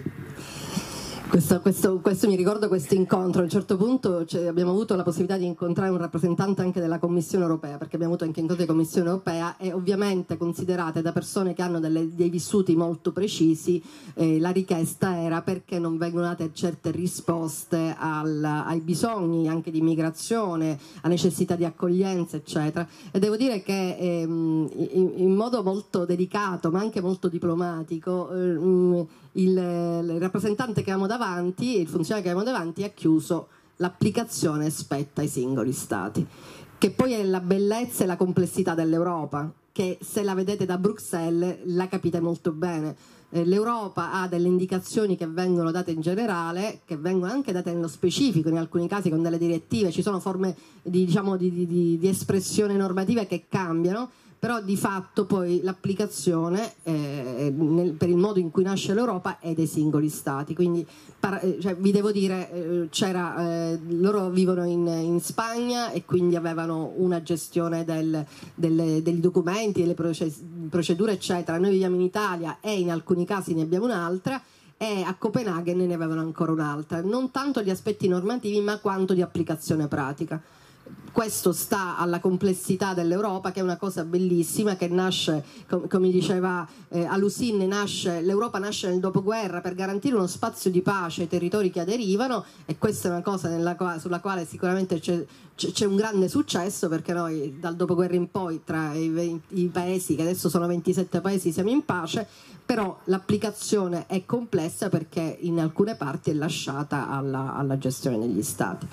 Questo, questo, questo mi ricordo questo incontro. A un certo punto cioè, abbiamo avuto la possibilità di incontrare un rappresentante anche della Commissione europea, perché abbiamo avuto anche incontri di Commissione europea, e ovviamente considerate da persone che hanno delle, dei vissuti molto precisi, eh, la richiesta era perché non vengono date certe risposte al, ai bisogni anche di immigrazione, a necessità di accoglienza eccetera, e devo dire che ehm, in, in modo molto delicato ma anche molto diplomatico ehm, il, il rappresentante che avevamo davanti, il funzionario che avevamo davanti ha chiuso: l'applicazione spetta ai singoli stati, che poi è la bellezza e la complessità dell'Europa, che se la vedete da Bruxelles la capite molto bene. Eh, L'Europa ha delle indicazioni che vengono date in generale, che vengono anche date nello specifico, in alcuni casi con delle direttive, ci sono forme di, diciamo, di, di, di espressione normativa che cambiano, però di fatto poi l'applicazione eh, nel, per il modo in cui nasce l'Europa è dei singoli stati. Quindi par, cioè, vi devo dire eh, c'era, eh, loro vivono in, in Spagna e quindi avevano una gestione del, delle, degli documenti, delle procedure eccetera. Noi viviamo in Italia e in alcuni casi ne abbiamo un'altra, e a Copenaghen ne avevano ancora un'altra, non tanto di aspetti normativi ma quanto di applicazione pratica. Questo sta alla complessità dell'Europa, che è una cosa bellissima, che nasce, com- come diceva eh, Alusin, nasce, l'Europa nasce nel dopoguerra per garantire uno spazio di pace ai territori che aderivano, e questa è una cosa nella qua- sulla quale sicuramente c'è, c'è, c'è un grande successo, perché noi dal dopoguerra in poi tra i, venti, i paesi, che adesso sono ventisette paesi, siamo in pace, però l'applicazione è complessa perché in alcune parti è lasciata alla, alla gestione degli stati.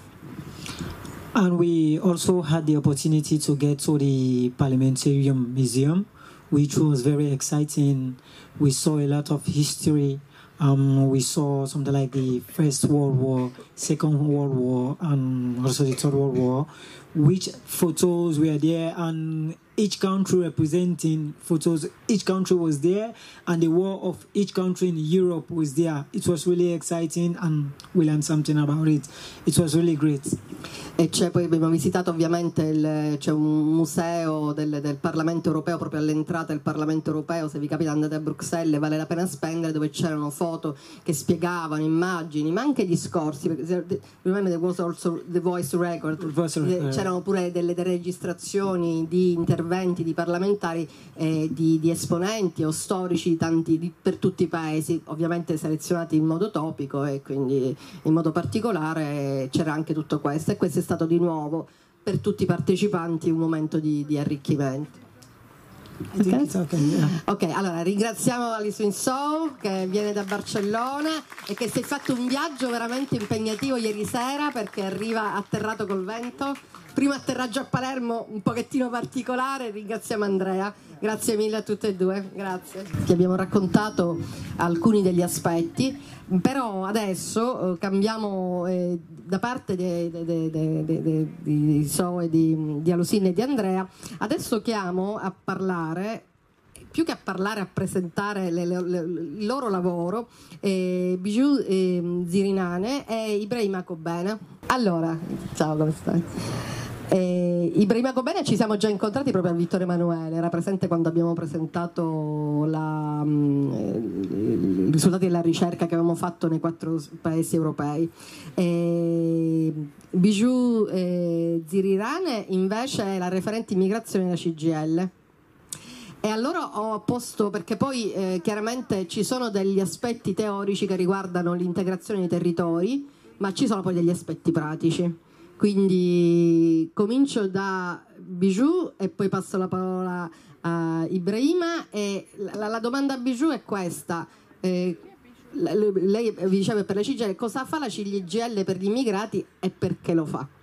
And we also had the opportunity to get to the Parliamentarium Museum, which was very exciting. We saw a lot of history. Um, we saw something like the First World War, Second World War, and also the Third World War, which photos were there. And each country representing photos. Each country was there, and the wall of each country in Europe was there. It was really exciting, and we learned something about it. It was really great. E c'è, poi abbiamo visitato ovviamente il, c'è un museo del, del Parlamento europeo proprio all'entrata del Parlamento europeo. Se vi capita andate a Bruxelles, vale la pena spendere, dove c'erano foto che spiegavano, immagini, ma anche discorsi. Remember there was also the voice record, c'erano pure delle, delle registrazioni di interventi di parlamentari, eh, di, di esponenti o storici tanti, di, per tutti i paesi, ovviamente selezionati in modo topico e quindi in modo particolare. C'era anche tutto questo, e questo è stato di nuovo per tutti i partecipanti un momento di, di arricchimento. Okay. Okay, yeah. Ok, allora ringraziamo Alice Winslow che viene da Barcellona e che si è fatto un viaggio veramente impegnativo ieri sera, perché arriva atterrato col vento. Primo atterraggio a Palermo un pochettino particolare. Ringraziamo Andrea, grazie mille a tutte e due, grazie. Ti abbiamo raccontato alcuni degli aspetti, però adesso eh, cambiamo eh, da parte di Zoe, di, di Alusine e di Andrea. Adesso chiamo a parlare, più che a parlare, a presentare le, le, le, il loro lavoro, eh, Bijou eh, Zirinane e Ibrahima Kobene. Allora, ciao, come stai? Eh, Ibrahima Kobene ci siamo già incontrati proprio a Vittorio Emanuele, era presente quando abbiamo presentato la, mh, i risultati della ricerca che avevamo fatto nei quattro paesi europei. Eh, Bijou eh, Zirinane invece è la referente immigrazione della C G I L. E allora ho posto, perché poi eh, chiaramente ci sono degli aspetti teorici che riguardano l'integrazione dei territori, ma ci sono poi degli aspetti pratici. Quindi comincio da Bijou e poi passo la parola a Ibrahima. E la, la domanda a Bijou è questa. Eh, lei vi diceva per la C G I L, cosa fa la C G I L per gli immigrati e perché lo fa?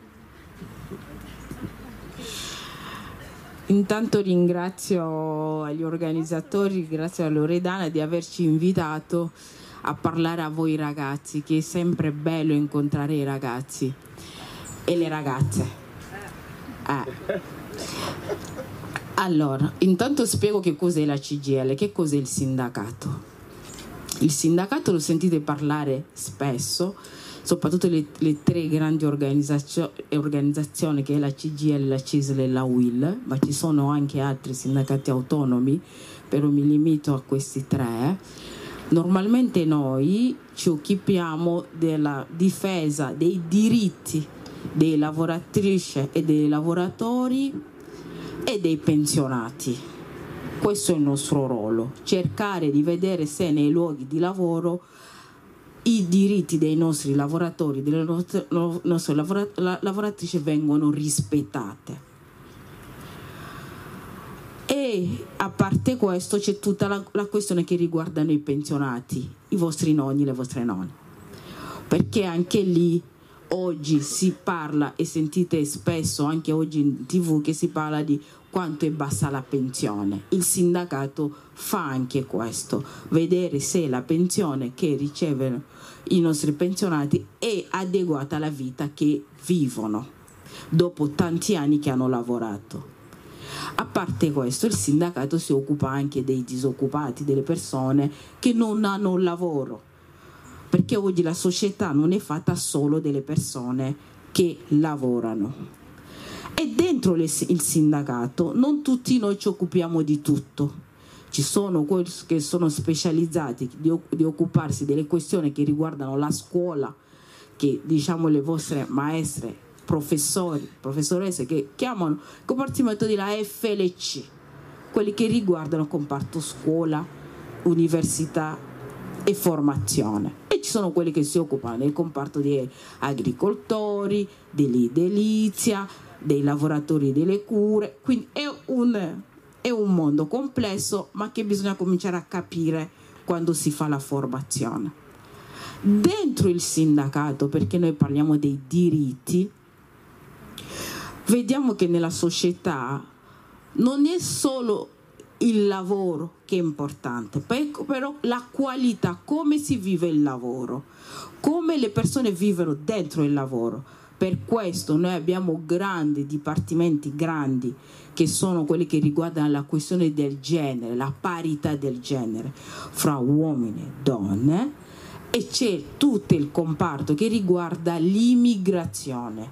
Intanto ringrazio gli organizzatori, ringrazio a Loredana di averci invitato a parlare a voi ragazzi, che è sempre bello incontrare i ragazzi e le ragazze. Eh. Allora, intanto spiego che cos'è la C G I L, che cos'è il sindacato. Il sindacato lo sentite parlare spesso, soprattutto le, le tre grandi organizzazio, organizzazioni che è la C G I L, la C I S L e la U I L, ma ci sono anche altri sindacati autonomi, però mi limito a questi tre. Normalmente noi ci occupiamo della difesa dei diritti dei lavoratrici e dei lavoratori e dei pensionati. Questo è il nostro ruolo, cercare di vedere se nei luoghi di lavoro i diritti dei nostri lavoratori, delle nostre, nostre lavoratrici vengono rispettate. E a parte questo c'è tutta la, la questione che riguardano i pensionati, i vostri nonni, le vostre nonne, perché anche lì oggi si parla, e sentite spesso anche oggi in tv che si parla di quanto è bassa la pensione. Il sindacato fa anche questo, vedere se la pensione che ricevono i nostri pensionati è adeguata alla vita che vivono dopo tanti anni che hanno lavorato. A parte questo, il sindacato si occupa anche dei disoccupati, delle persone che non hanno un lavoro, perché oggi la società non è fatta solo delle persone che lavorano. E dentro il sindacato non tutti noi ci occupiamo di tutto. Ci sono quelli che sono specializzati di, di occuparsi delle questioni che riguardano la scuola, che diciamo le vostre maestre, professori, professoresse, che chiamano il compartimento della F L C, quelli che riguardano il comparto scuola, università e formazione. E ci sono quelli che si occupano del comparto degli agricoltori, dell'edilizia, dei lavoratori delle cure. Quindi è un, è un mondo complesso, ma che bisogna cominciare a capire quando si fa la formazione. Dentro il sindacato, perché noi parliamo dei diritti, vediamo che nella società non è solo il lavoro che è importante, però la qualità, come si vive il lavoro, come le persone vivono dentro il lavoro, Per questo noi abbiamo grandi dipartimenti, grandi, che sono quelli che riguardano la questione del genere, la parità del genere fra uomini e donne, e c'è tutto il comparto che riguarda l'immigrazione,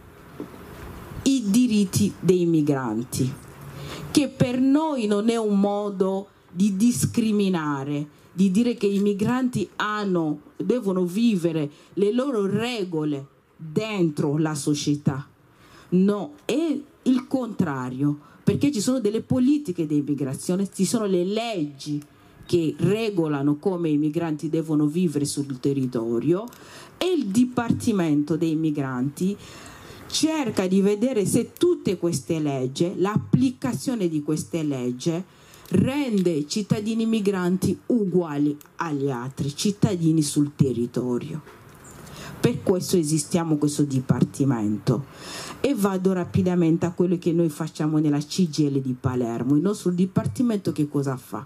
i diritti dei migranti, che per noi non è un modo di discriminare, di dire che i migranti hanno, devono vivere le loro regole dentro la società. No, è il contrario, perché ci sono delle politiche di immigrazione, ci sono le leggi che regolano come i migranti devono vivere sul territorio, e il Dipartimento dei Migranti cerca di vedere se tutte queste leggi, l'applicazione di queste leggi, rende i cittadini migranti uguali agli altri cittadini sul territorio. Per questo esistiamo questo dipartimento. E vado rapidamente a quello che noi facciamo nella C G I L di Palermo. Il nostro dipartimento che cosa fa?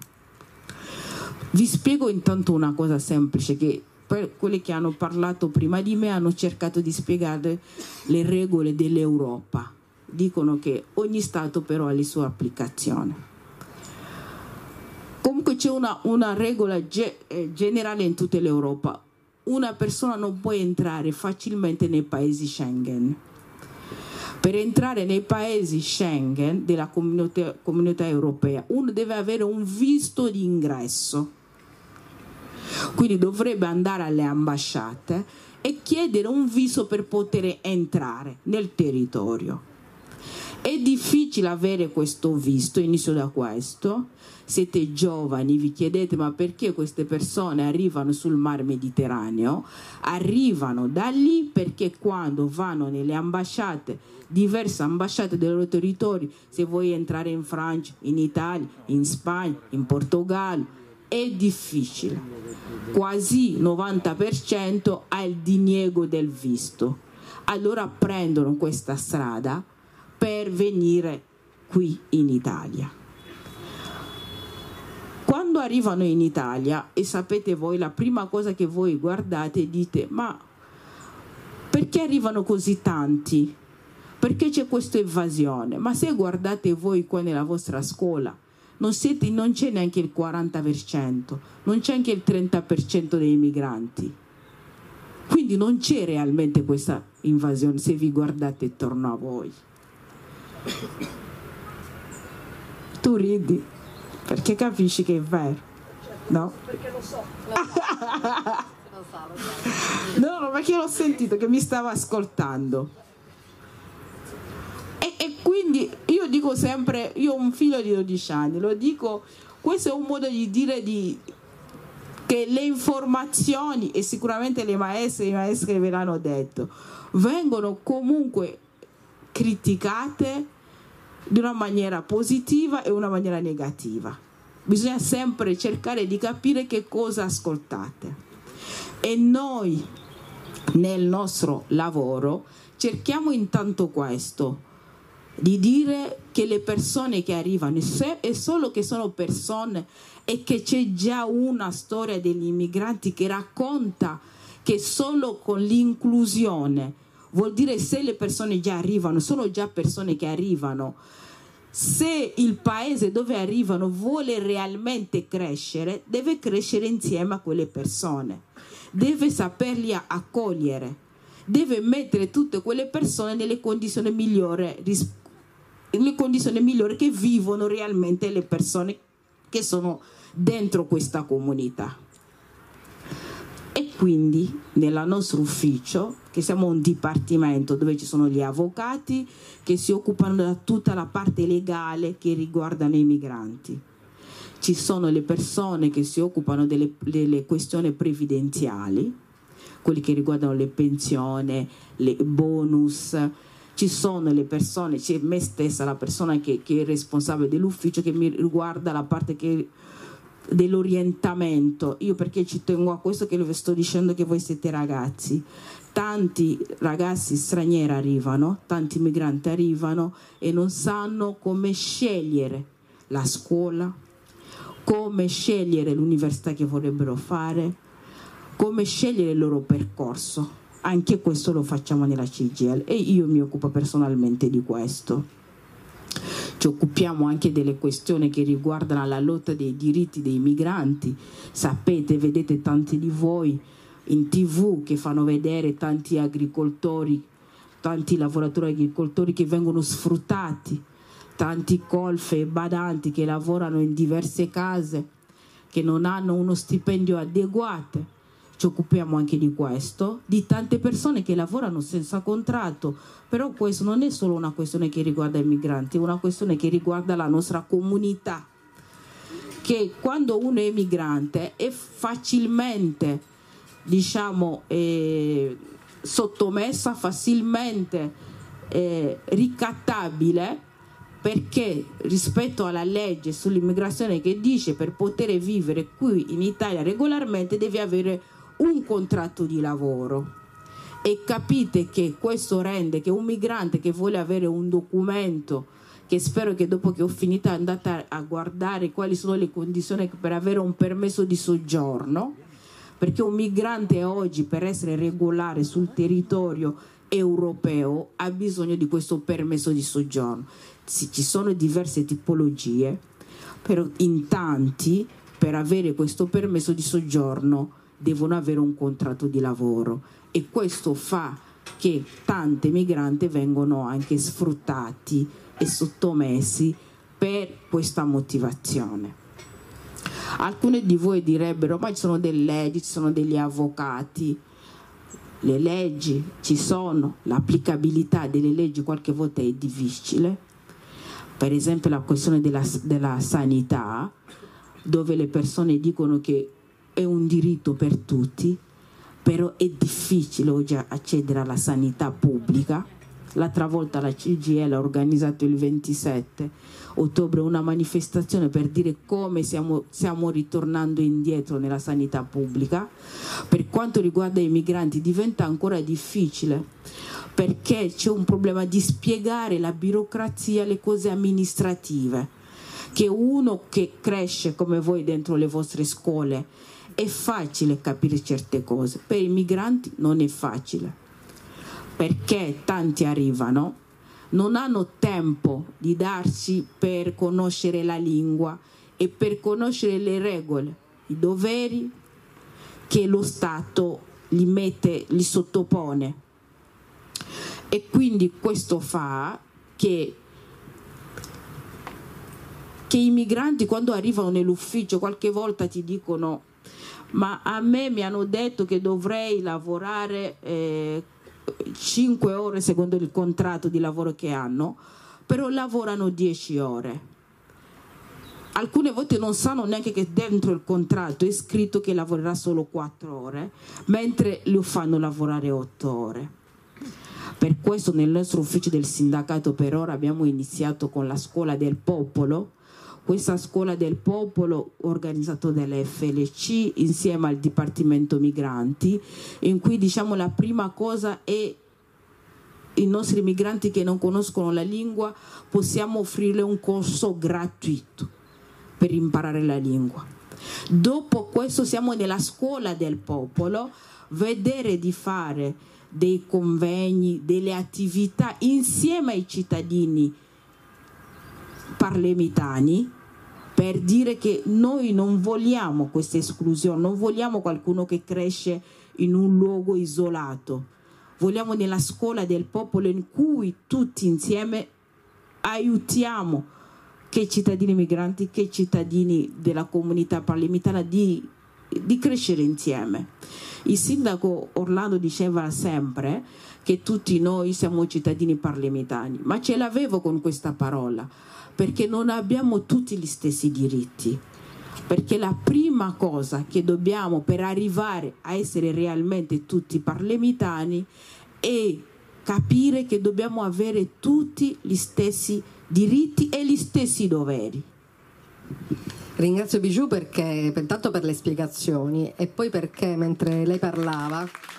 Vi spiego intanto una cosa semplice, che per quelli che hanno parlato prima di me hanno cercato di spiegare le regole dell'Europa. Dicono che ogni Stato però ha le sue applicazioni. Comunque c'è una, una regola ge- generale in tutta l'Europa. Una persona non può entrare facilmente nei paesi Schengen. Per entrare nei paesi Schengen della comunità, comunità europea, uno deve avere un visto di ingresso. Quindi dovrebbe andare alle ambasciate e chiedere un visto per poter entrare nel territorio. È difficile avere questo visto, inizio da questo. Siete giovani, vi chiedete ma perché queste persone arrivano sul mar Mediterraneo? Arrivano da lì perché quando vanno nelle ambasciate, diverse ambasciate del loro territorio, se vuoi entrare in Francia, in Italia, in Spagna, in Portogallo, è difficile. Quasi il novanta per cento ha il diniego del visto. Allora prendono questa strada per venire qui in Italia. Quando arrivano in Italia, e sapete voi, la prima cosa che voi guardate e dite, ma perché arrivano così tanti? Perché c'è questa evasione? Ma se guardate voi qua nella vostra scuola, non, siete, non c'è neanche il quaranta per cento, non c'è anche il trenta per cento dei migranti. Quindi non c'è realmente questa invasione se vi guardate attorno a voi. Tu ridi perché capisci che è vero, no? Perché lo so. No, no, perché l'ho sentito che mi stava ascoltando. E, e quindi io dico sempre, io ho un figlio di dodici anni, lo dico, questo è un modo di dire di, che le informazioni, e sicuramente le maestre e i maestri ve l'hanno detto, vengono comunque criticate di una maniera positiva e una maniera negativa. Bisogna sempre cercare di capire che cosa ascoltate. E noi nel nostro lavoro cerchiamo intanto questo, di dire che le persone che arrivano, se è solo che sono persone e che c'è già una storia degli immigranti che racconta che solo con l'inclusione, vuol dire se le persone già arrivano, sono già persone che arrivano, se il paese dove arrivano vuole realmente crescere, deve crescere insieme a quelle persone, deve saperli accogliere, deve mettere tutte quelle persone nelle condizioni migliori, le condizioni migliori che vivono realmente le persone che sono dentro questa comunità. E quindi nel nostro ufficio, che siamo un dipartimento dove ci sono gli avvocati che si occupano da tutta la parte legale che riguardano i migranti, ci sono le persone che si occupano delle, delle questioni previdenziali, quelli che riguardano le pensioni, le bonus, ci sono le persone, c'è me stessa, la persona che, che è responsabile dell'ufficio, che mi riguarda la parte che dell'orientamento. Io perché ci tengo a questo, che vi sto dicendo che voi siete ragazzi, tanti ragazzi stranieri arrivano, tanti migranti arrivano e non sanno come scegliere la scuola, come scegliere l'università che vorrebbero fare, come scegliere il loro percorso. Anche questo lo facciamo nella C G I L e io mi occupo personalmente di questo. Ci occupiamo anche delle questioni che riguardano la lotta dei diritti dei migranti. Sapete, vedete tanti di voi in tivù che fanno vedere tanti agricoltori, tanti lavoratori agricoltori che vengono sfruttati, tanti colf e badanti che lavorano in diverse case, che non hanno uno stipendio adeguato. Ci occupiamo anche di questo, di tante persone che lavorano senza contratto, però questo non è solo una questione che riguarda i migranti, è una questione che riguarda la nostra comunità, che quando uno è migrante è facilmente, diciamo, eh, sottomessa, facilmente eh, ricattabile, perché rispetto alla legge sull'immigrazione che dice per poter vivere qui in Italia regolarmente devi avere un contratto di lavoro, e capite che questo rende che un migrante che vuole avere un documento, che spero che dopo che ho finito andate a guardare quali sono le condizioni per avere un permesso di soggiorno, perché un migrante oggi per essere regolare sul territorio europeo ha bisogno di questo permesso di soggiorno. Sì, ci sono diverse tipologie, però in tanti per avere questo permesso di soggiorno devono avere un contratto di lavoro, e questo fa che tante migranti vengono anche sfruttati e sottomessi per questa motivazione. Alcuni di voi direbbero ma ci sono delle leggi, ci sono degli avvocati. Le leggi ci sono, l'applicabilità delle leggi qualche volta è difficile, per esempio la questione della, della sanità, dove le persone dicono che è un diritto per tutti, però è difficile oggi accedere alla sanità pubblica. L'altra volta la C G I L ha organizzato il ventisette ottobre una manifestazione per dire come siamo, stiamo ritornando indietro nella sanità pubblica. Per quanto riguarda i migranti diventa ancora difficile, perché c'è un problema di spiegare la burocrazia, le cose amministrative, che uno che cresce come voi dentro le vostre scuole è facile capire certe cose, per i migranti non è facile, perché tanti arrivano, non hanno tempo di darsi per conoscere la lingua e per conoscere le regole, i doveri che lo Stato li mette, li sottopone, e quindi questo fa che che i migranti quando arrivano nell'ufficio qualche volta ti dicono ma a me mi hanno detto che dovrei lavorare eh, cinque ore secondo il contratto di lavoro che hanno, però lavorano dieci ore. Alcune volte non sanno neanche che dentro il contratto è scritto che lavorerà solo quattro ore, mentre lo fanno lavorare otto ore. Per questo nel nostro ufficio del sindacato per ora abbiamo iniziato con la scuola del popolo, questa scuola del popolo organizzato dall'F L C insieme al Dipartimento Migranti, in cui diciamo la prima cosa è i nostri migranti che non conoscono la lingua possiamo offrire un corso gratuito per imparare la lingua. Dopo questo siamo nella scuola del popolo, vedere di fare dei convegni, delle attività insieme ai cittadini parlemitani, per dire che noi non vogliamo questa esclusione, non vogliamo qualcuno che cresce in un luogo isolato, vogliamo nella scuola del popolo in cui tutti insieme aiutiamo che cittadini migranti, che cittadini della comunità parlemitana di, di crescere insieme. Il sindaco Orlando diceva sempre che tutti noi siamo cittadini parlementari, ma ce l'avevo con questa parola, perché non abbiamo tutti gli stessi diritti, perché la prima cosa che dobbiamo per arrivare a essere realmente tutti parlementari è capire che dobbiamo avere tutti gli stessi diritti e gli stessi doveri. Ringrazio Bijou perché intanto per le spiegazioni e poi perché mentre lei parlava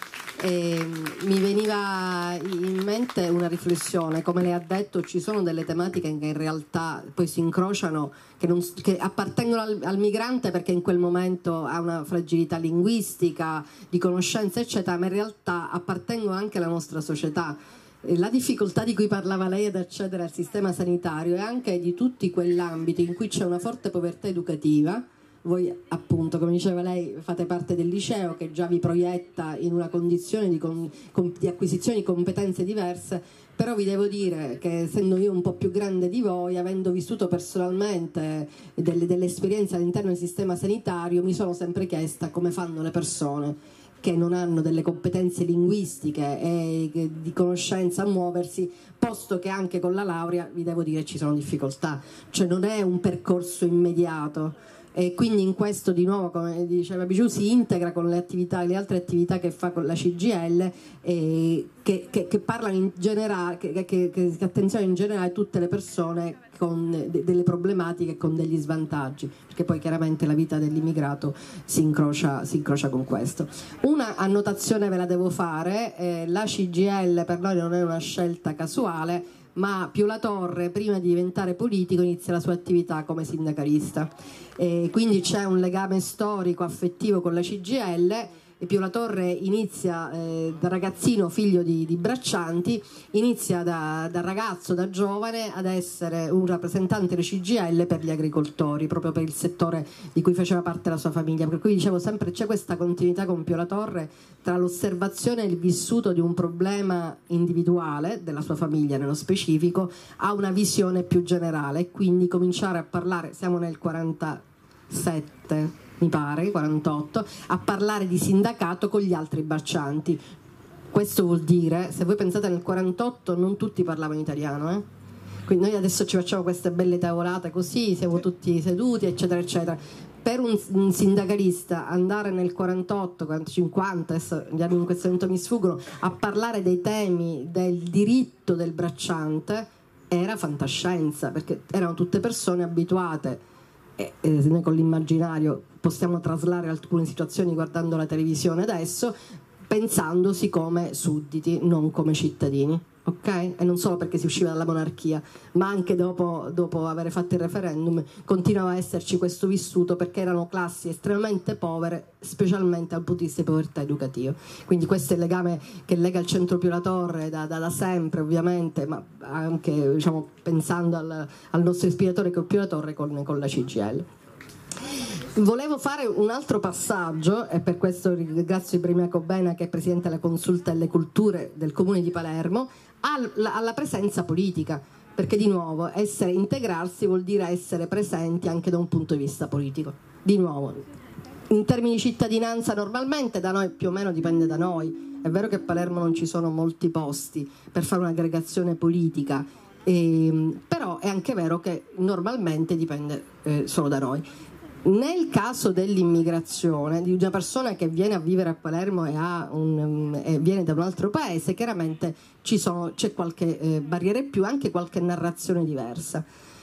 E mi veniva in mente una riflessione, come lei ha detto ci sono delle tematiche che in realtà poi si incrociano, che, non, che appartengono al, al migrante perché in quel momento ha una fragilità linguistica, di conoscenza eccetera, ma in realtà appartengono anche alla nostra società. La difficoltà di cui parlava lei ad accedere al sistema sanitario è anche di tutti quell'ambito in cui c'è una forte povertà educativa. Voi appunto, come diceva lei, fate parte del liceo che già vi proietta in una condizione di, con, con, di acquisizione di competenze diverse, però vi devo dire che essendo io un po' più grande di voi, avendo vissuto personalmente delle, delle esperienze all'interno del sistema sanitario, mi sono sempre chiesta come fanno le persone che non hanno delle competenze linguistiche e di conoscenza a muoversi, posto che anche con la laurea, vi devo dire, ci sono difficoltà, cioè non è un percorso immediato. E quindi in questo di nuovo, come diceva Bijou, si integra con le attività, le altre attività che fa con la C G I L, eh, che, che, che parlano in generale, che, che, che attenzionano in generale tutte le persone con de, delle problematiche e con degli svantaggi, perché poi chiaramente la vita dell'immigrato si incrocia, si incrocia con questo. Una annotazione ve la devo fare, eh, la C G I L per noi non è una scelta casuale, ma Pio La Torre prima di diventare politico inizia la sua attività come sindacalista, e quindi c'è un legame storico affettivo con la C G I L. E Pio La Torre inizia eh, da ragazzino, figlio di, di braccianti, inizia da, da ragazzo, da giovane ad essere un rappresentante della C G I L per gli agricoltori, proprio per il settore di cui faceva parte la sua famiglia, per cui dicevo sempre c'è questa continuità con Pio La Torre tra l'osservazione e il vissuto di un problema individuale della sua famiglia nello specifico a una visione più generale, e quindi cominciare a parlare, siamo nel quarantasette mi pare, quarantotto, a parlare di sindacato con gli altri braccianti. Questo vuol dire, se voi pensate nel quarantotto non tutti parlavano italiano, eh? Quindi noi adesso ci facciamo queste belle tavolate così, siamo tutti seduti eccetera eccetera. Per un, un sindacalista andare nel quarantotto, cinquanta, adesso gli anni in questo momento mi sfuggono, a parlare dei temi del diritto del bracciante era fantascienza, perché erano tutte persone abituate. E, e noi con l'immaginario possiamo traslare alcune situazioni guardando la televisione adesso, pensandosi come sudditi, non come cittadini, ok? E non solo perché si usciva dalla monarchia, ma anche dopo, dopo aver fatto il referendum continuava a esserci questo vissuto, perché erano classi estremamente povere, specialmente dal punto di vista di povertà educativa. Quindi questo è il legame che lega il centro Pio La Torre da, da, da sempre ovviamente, ma anche diciamo, pensando al, al nostro ispiratore che è Pio La Torre con, con la C G I L. Volevo fare un altro passaggio, e per questo ringrazio Ibrahima Cobena, che è presidente della Consulta delle Culture del Comune di Palermo, alla, alla presenza politica, perché di nuovo essere integrarsi vuol dire essere presenti anche da un punto di vista politico. Di nuovo, in termini di cittadinanza normalmente da noi più o meno dipende da noi. È vero che a Palermo non ci sono molti posti per fare un'aggregazione politica, eh, però è anche vero che normalmente dipende eh, solo da noi. Nel caso dell'immigrazione, di una persona che viene a vivere a Palermo e, ha un, e viene da un altro paese, chiaramente ci sono, c'è qualche eh, barriera in più, anche qualche narrazione diversa.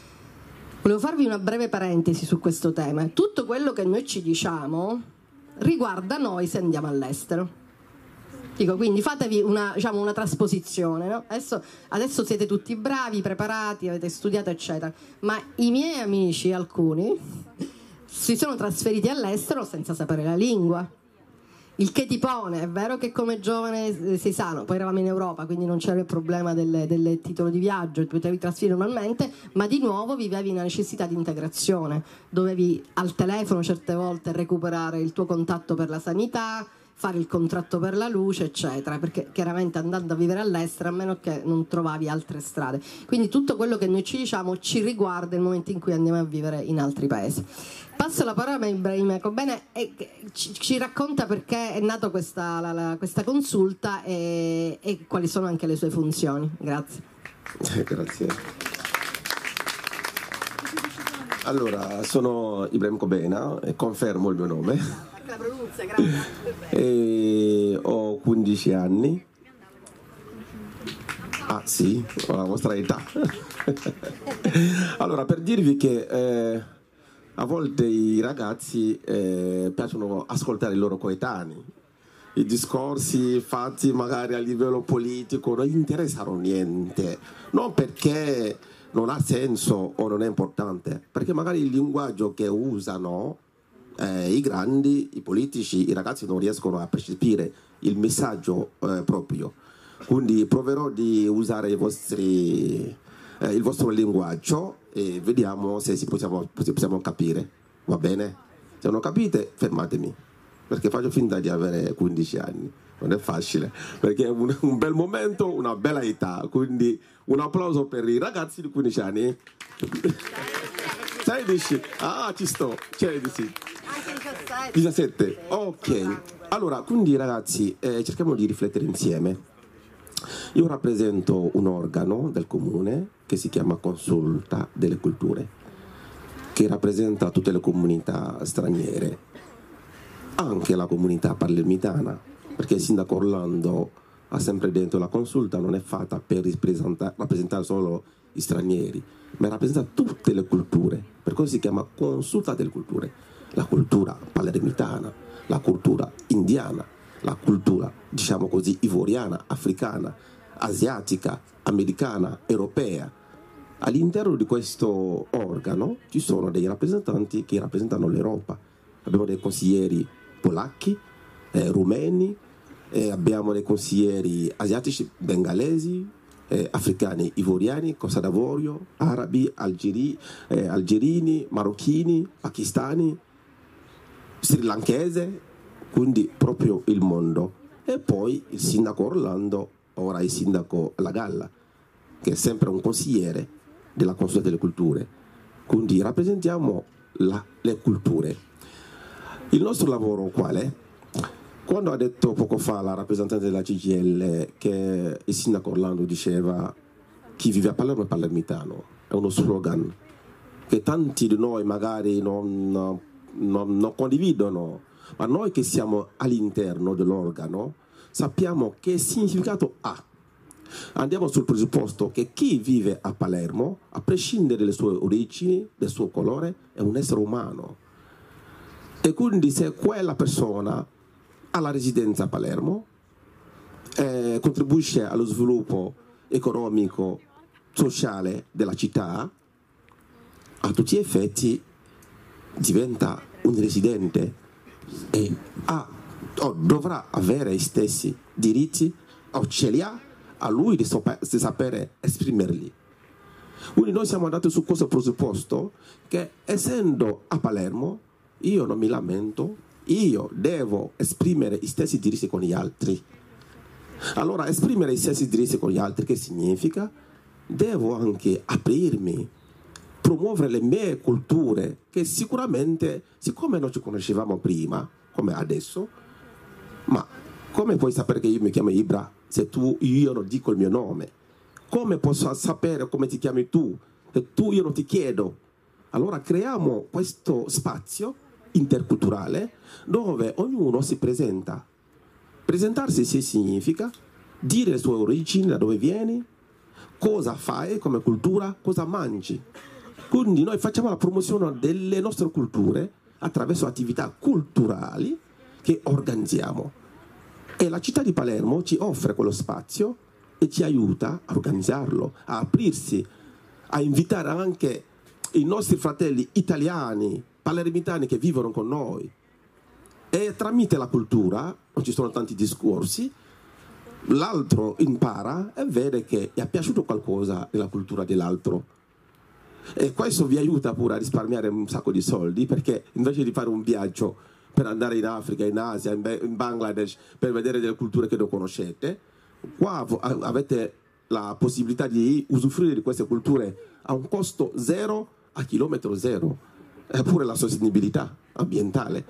Volevo farvi una breve parentesi su questo tema. Tutto quello che noi ci diciamo riguarda noi se andiamo all'estero. Dico, quindi fatevi una, diciamo, una trasposizione, no? Adesso, adesso siete tutti bravi, preparati, avete studiato eccetera, ma i miei amici, alcuni, si sono trasferiti all'estero senza sapere la lingua, il che ti pone, è vero che come giovane sei sano, poi eravamo in Europa quindi non c'era il problema del, del titolo di viaggio, ti potevi trasferire normalmente, ma di nuovo vivevi una necessità di integrazione, dovevi al telefono certe volte recuperare il tuo contatto per la sanità, fare il contratto per la luce eccetera, perché chiaramente andando a vivere all'estero a meno che non trovavi altre strade, quindi tutto quello che noi ci diciamo ci riguarda il momento in cui andiamo a vivere in altri paesi. Passo la parola a Ibrahima Cobena e ci, ci racconta perché è nata questa, la, la, questa consulta e, e quali sono anche le sue funzioni. Grazie. Grazie. Allora, sono Ibrahima Cobena e confermo il mio nome. La pronuncia, grazie. E ho quindici anni. Ah sì, ho la vostra età. Allora, per dirvi che eh, a volte i ragazzi eh, piacciono ascoltare i loro coetanei, i discorsi fatti magari a livello politico non gli interessano niente, non perché non ha senso o non è importante, perché magari il linguaggio che usano eh, i grandi, i politici, i ragazzi non riescono a percepire il messaggio eh, proprio. Quindi proverò di usare i vostri, eh, il vostro linguaggio e vediamo se si possiamo, se possiamo capire, va bene? Se non capite fermatemi, perché faccio finta di avere quindici anni, non è facile, perché è un, un bel momento, una bella età, quindi un applauso per i ragazzi di quindici anni. sedici, ah ci sto, sedici, diciassette, ok. Allora, quindi ragazzi, eh, cerchiamo di riflettere insieme. Io rappresento un organo del comune che si chiama Consulta delle Culture, che rappresenta tutte le comunità straniere, anche la comunità palermitana, perché il sindaco Orlando ha sempre detto che la consulta non è fatta per rappresentare solo gli stranieri, ma rappresenta tutte le culture, per questo si chiama Consulta delle Culture, la cultura palermitana, la cultura indiana, la cultura, diciamo così, ivoriana, africana, asiatica, americana, europea. All'interno di questo organo ci sono dei rappresentanti che rappresentano l'Europa. Abbiamo dei consiglieri polacchi, eh, rumeni, eh, abbiamo dei consiglieri asiatici, bengalesi, eh, africani, ivoriani, Costa d'Avorio, arabi, algeri, eh, algerini, marocchini, pakistani, srilankese, quindi proprio il mondo. E poi il sindaco Orlando, ora il sindaco La Galla, che è sempre un consigliere della Consulta delle Culture. Quindi rappresentiamo la, le culture. Il nostro lavoro qual è? Quando ha detto poco fa la rappresentante della C G I L che il sindaco Orlando diceva chi vive a Palermo è palermitano, è uno slogan che tanti di noi magari non, non, non condividono, ma noi che siamo all'interno dell'organo sappiamo che significato ha. Andiamo sul presupposto che chi vive a Palermo, a prescindere dalle sue origini, del suo colore, è un essere umano. E quindi se quella persona ha la residenza a Palermo, eh, contribuisce allo sviluppo economico, sociale della città, a tutti gli effetti diventa un residente e ha, o dovrà avere gli stessi diritti, o ce li ha, a lui di, sop- di sapere esprimerli. Quindi noi siamo andati su questo presupposto che essendo a Palermo io non mi lamento, io devo esprimere gli stessi diritti con gli altri. Allora esprimere gli stessi diritti con gli altri che significa? Devo anche aprirmi, promuovere le mie culture che sicuramente, siccome non ci conoscevamo prima, come adesso, ma come puoi sapere che io mi chiamo Ibra se tu, io non dico il mio nome? Come posso sapere come ti chiami tu se tu io non ti chiedo? Allora creiamo questo spazio interculturale dove ognuno si presenta. Presentarsi si significa dire le sue origini, da dove vieni, cosa fai come cultura, cosa mangi. Quindi noi facciamo la promozione delle nostre culture attraverso attività culturali che organizziamo. E la città di Palermo ci offre quello spazio e ci aiuta a organizzarlo, a aprirsi, a invitare anche i nostri fratelli italiani, palermitani che vivono con noi. E tramite la cultura, non ci sono tanti discorsi, l'altro impara e vede che gli è piaciuto qualcosa nella cultura dell'altro. E questo vi aiuta pure a risparmiare un sacco di soldi, perché invece di fare un viaggio per andare in Africa, in Asia, in Bangladesh, per vedere delle culture che non conoscete, qua avete la possibilità di usufruire di queste culture a un costo zero, a chilometro zero. È pure la sostenibilità ambientale.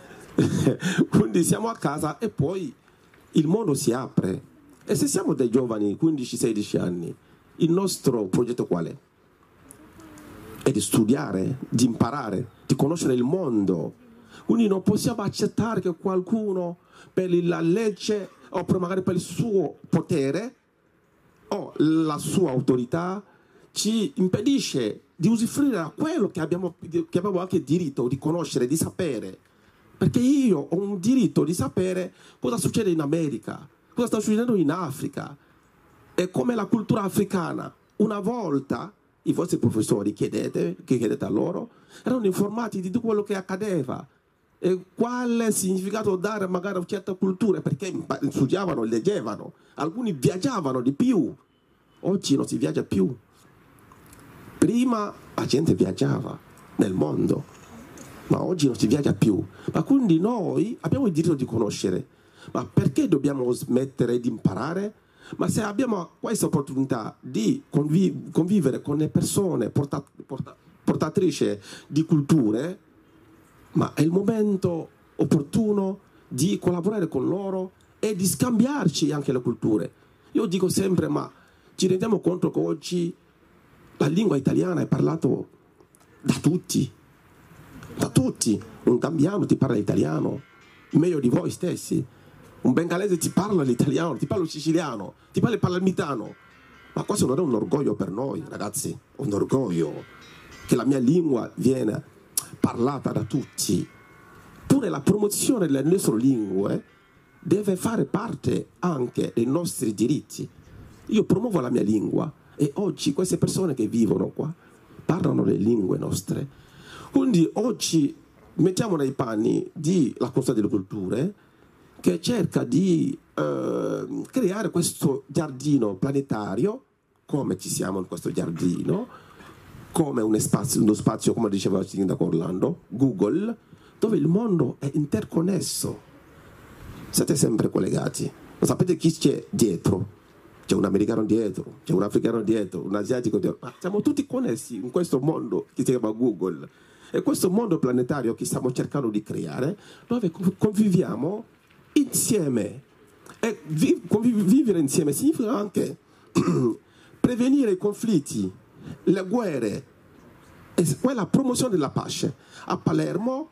Quindi siamo a casa e poi il mondo si apre. E se siamo dei giovani, quindici sedici anni, il nostro progetto qual è? È di studiare, di imparare, di conoscere il mondo. Quindi non possiamo accettare che qualcuno per la legge o per magari per il suo potere o la sua autorità ci impedisce di usufruire da quello che abbiamo, che abbiamo anche diritto di conoscere, di sapere. perché io ho un diritto di sapere cosa succede in America, cosa sta succedendo in Africa, e come la cultura africana. Una volta i vostri professori, chiedete, che chiedete a loro, erano informati di tutto quello che accadeva e quale significato dare magari a certe culture, perché studiavano, leggevano, alcuni viaggiavano di più. Oggi non si viaggia più. Prima la gente viaggiava nel mondo, ma oggi non si viaggia più. Ma quindi noi abbiamo il diritto di conoscere. Ma perché dobbiamo smettere di imparare? Ma se abbiamo questa opportunità di conviv- convivere con le persone portat- porta- portatrici di culture, ma è il momento opportuno di collaborare con loro e di scambiarci anche le culture. Io dico sempre, ma ci rendiamo conto che oggi la lingua italiana è parlata da tutti, da tutti. Un gambiano ti parla italiano meglio di voi stessi, un bengalese ti parla l'italiano, ti parla il siciliano, ti parla il palermitano. Ma questo non è un orgoglio per noi, ragazzi, un orgoglio che la mia lingua viene parlata da tutti. Pure la promozione delle nostre lingue deve fare parte anche dei nostri diritti. Io promuovo la mia lingua e oggi queste persone che vivono qua parlano le lingue nostre. Quindi oggi mettiamo nei panni della Consiglio delle Culture, che cerca di eh, creare questo giardino planetario, come ci siamo in questo giardino, come uno spazio, uno spazio come diceva il sindaco Orlando, Google, dove il mondo è interconnesso. Siete sempre collegati. Non sapete chi c'è dietro. C'è un americano dietro, c'è un africano dietro, un asiatico dietro. Ma siamo tutti connessi in questo mondo che si chiama Google. E questo mondo planetario che stiamo cercando di creare, dove conviviamo insieme. E vi- vivere insieme significa anche prevenire i conflitti, le guerre e quella promozione della pace. A Palermo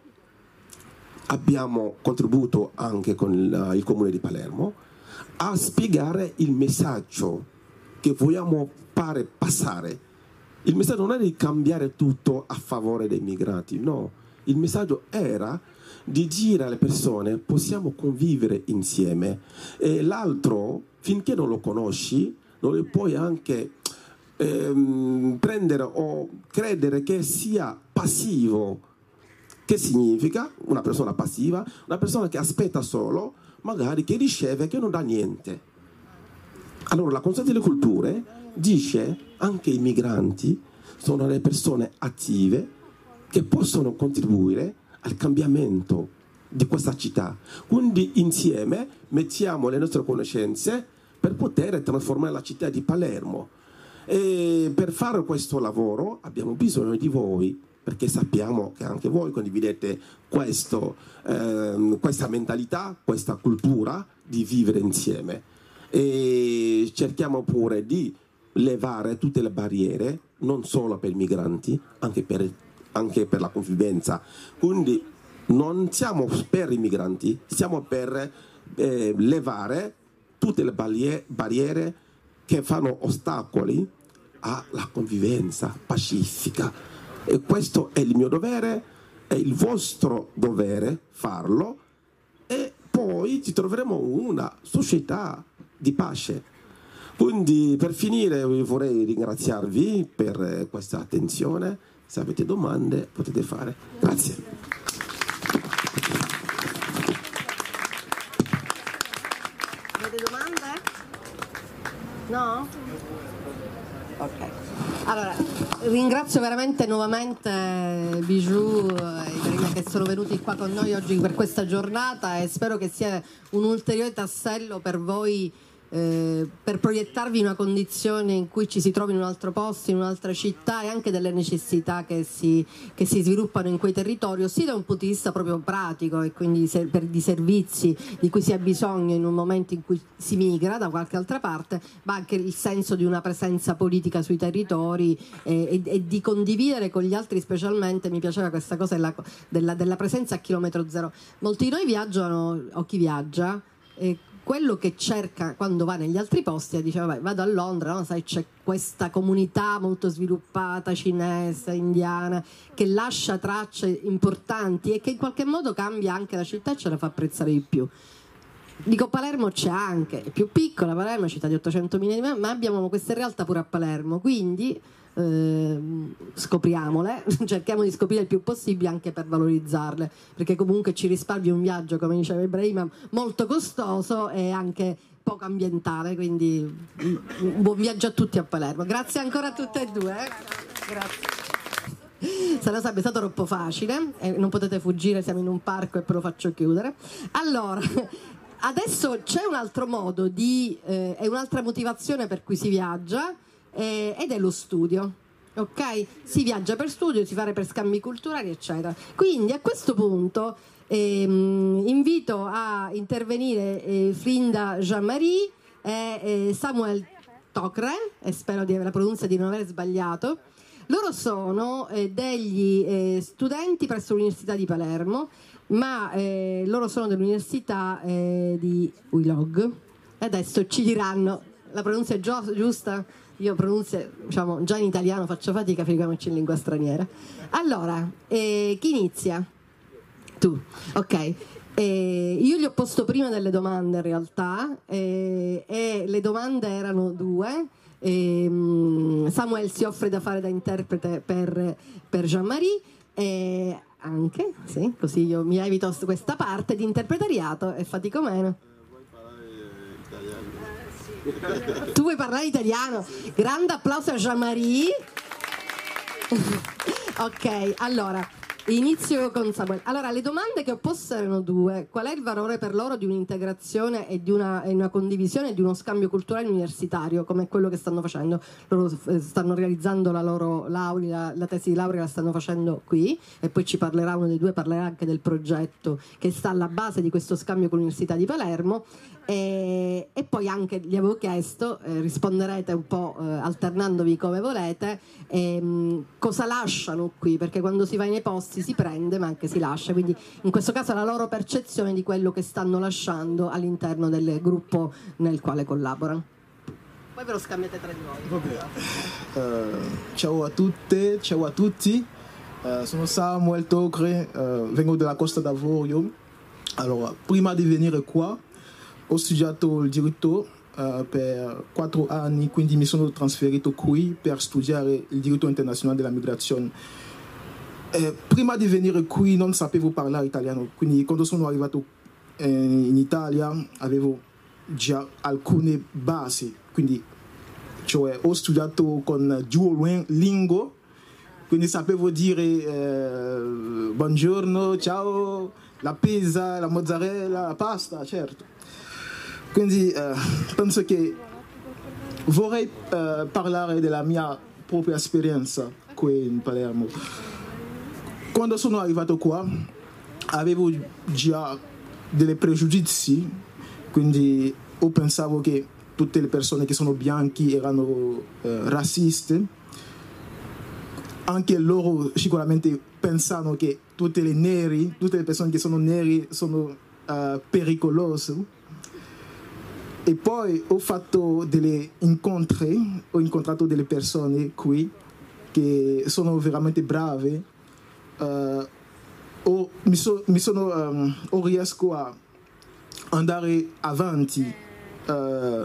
abbiamo contribuito anche con il, il comune di Palermo a spiegare il messaggio che vogliamo fare passare. Il messaggio non è di cambiare tutto a favore dei migranti, no. Il messaggio era di dire alle persone possiamo convivere insieme, e l'altro finché non lo conosci non lo puoi anche ehm, prendere o credere che sia passivo. Che significa una persona passiva? Una persona che aspetta solo, magari che riceve, che non dà niente. Allora la Consiglio delle Culture dice anche i migranti sono le persone attive che possono contribuire al cambiamento di questa città. Quindi insieme mettiamo le nostre conoscenze per poter trasformare la città di Palermo. E per fare questo lavoro abbiamo bisogno di voi, perché sappiamo che anche voi condividete questo, ehm, questa mentalità, questa cultura di vivere insieme. E cerchiamo pure di levare tutte le barriere, non solo per i migranti, anche per anche per la convivenza. Quindi non siamo per i migranti, siamo per eh, levare tutte le barriere, barriere che fanno ostacoli alla convivenza pacifica. E questo è il mio dovere, è il vostro dovere farlo, e poi ci troveremo una società di pace. Quindi per finire vorrei ringraziarvi per questa attenzione. Se avete domande potete fare. Grazie. Avete domande? No? Ok. Allora, ringrazio veramente nuovamente Bijou e Ibrahim che sono venuti qua con noi oggi per questa giornata, e spero che sia un ulteriore tassello per voi, Eh, per proiettarvi in una condizione in cui ci si trovi in un altro posto, in un'altra città, e anche delle necessità che si, che si sviluppano in quei territori, sia da un punto di vista proprio pratico e quindi ser- per di servizi di cui si ha bisogno in un momento in cui si migra da qualche altra parte, ma anche il senso di una presenza politica sui territori e, e, e di condividere con gli altri. Specialmente mi piaceva questa cosa della, della, della presenza a chilometro zero. Molti di noi viaggiano, o chi viaggia, e quello che cerca quando va negli altri posti e dice vabbè, vado a Londra, no? Sai, c'è questa comunità molto sviluppata, cinese, indiana, che lascia tracce importanti e che in qualche modo cambia anche la città e ce la fa apprezzare di più. Dico, Palermo c'è anche, è più piccola, Palermo è città di ottocentomila, ma abbiamo queste realtà pure a Palermo, quindi eh, scopriamole, cerchiamo di scoprire il più possibile anche per valorizzarle, perché comunque ci risparmia un viaggio, come diceva Ibrahima, molto costoso e anche poco ambientale, quindi un buon viaggio a tutti a Palermo. Grazie ancora a tutte e due. Eh? Grazie. Se lo sarebbe stato troppo facile, eh, non potete fuggire, siamo in un parco e poi lo faccio chiudere. Allora, adesso c'è un altro modo di, eh, è un'altra motivazione per cui si viaggia, eh, ed è lo studio. Ok? Si viaggia per studio, si fa per scambi culturali, eccetera. Quindi a questo punto ehm, invito a intervenire eh, Frinda Jean-Marie e eh, Samuel Tokre, e spero di la pronuncia di non aver sbagliato. Loro sono eh, degli eh, studenti presso l'Università di Palermo, ma eh, loro sono dell'Università eh, di U I L O G e adesso ci diranno la pronuncia è giu- giusta? Io pronunzio, diciamo, già in italiano faccio fatica, figuriamoci in lingua straniera. Allora, eh, chi inizia? Tu, ok. Eh, io gli ho posto prima delle domande in realtà eh, e le domande erano due. Eh, Samuel si offre da fare da interprete per, per Jean-Marie e anche, sì, così io mi evito questa parte di interpretariato e fatico meno. Tu vuoi parlare italiano? Grande applauso a Jean-Marie. Ok, allora inizio con Samuel. Allora, le domande che ho posto erano due. Qual è il valore per loro di un'integrazione e di una, e una condivisione e di uno scambio culturale universitario, come quello che stanno facendo? Loro stanno realizzando la loro laurea, la tesi di laurea la stanno facendo qui, e poi ci parlerà uno dei due, parlerà anche del progetto che sta alla base di questo scambio con l'Università di Palermo. E, e poi anche gli avevo chiesto, eh, risponderete un po' eh, alternandovi come volete, ehm, cosa lasciano qui, perché quando si va nei posti si prende ma anche si lascia, quindi in questo caso la loro percezione di quello che stanno lasciando all'interno del gruppo nel quale collaborano. Poi ve lo scambiate tra di voi. Okay. Uh, ciao a tutte, ciao a tutti, uh, sono Samuel Tokre, uh, vengo dalla Costa d'Avorio. Allora, prima di venire qua ho studiato il diritto uh, per quattro anni, quindi mi sono trasferito qui per studiare il diritto internazionale della migrazione. Eh, prima di venire qui non sapevo parlare italiano, quindi quando sono arrivato eh, in Italia avevo già alcune basi, quindi cioè, ho studiato con Duolingo, quindi sapevo dire eh, buongiorno, ciao, la pizza, la mozzarella, la pasta, certo. Quindi eh, penso che vorrei eh, parlare della mia propria esperienza qui in Palermo. Quando sono arrivato qua avevo già dei pregiudizi, quindi io pensavo che tutte le persone che sono bianchi erano eh, razziste. Anche loro sicuramente pensano che tutte le neri, tutte le persone che sono neri sono uh, pericolose. E poi ho fatto degli incontri, ho incontrato delle persone qui che sono veramente brave. Uh, ho, mi, so, mi sono, um, ho riesco a andare avanti uh,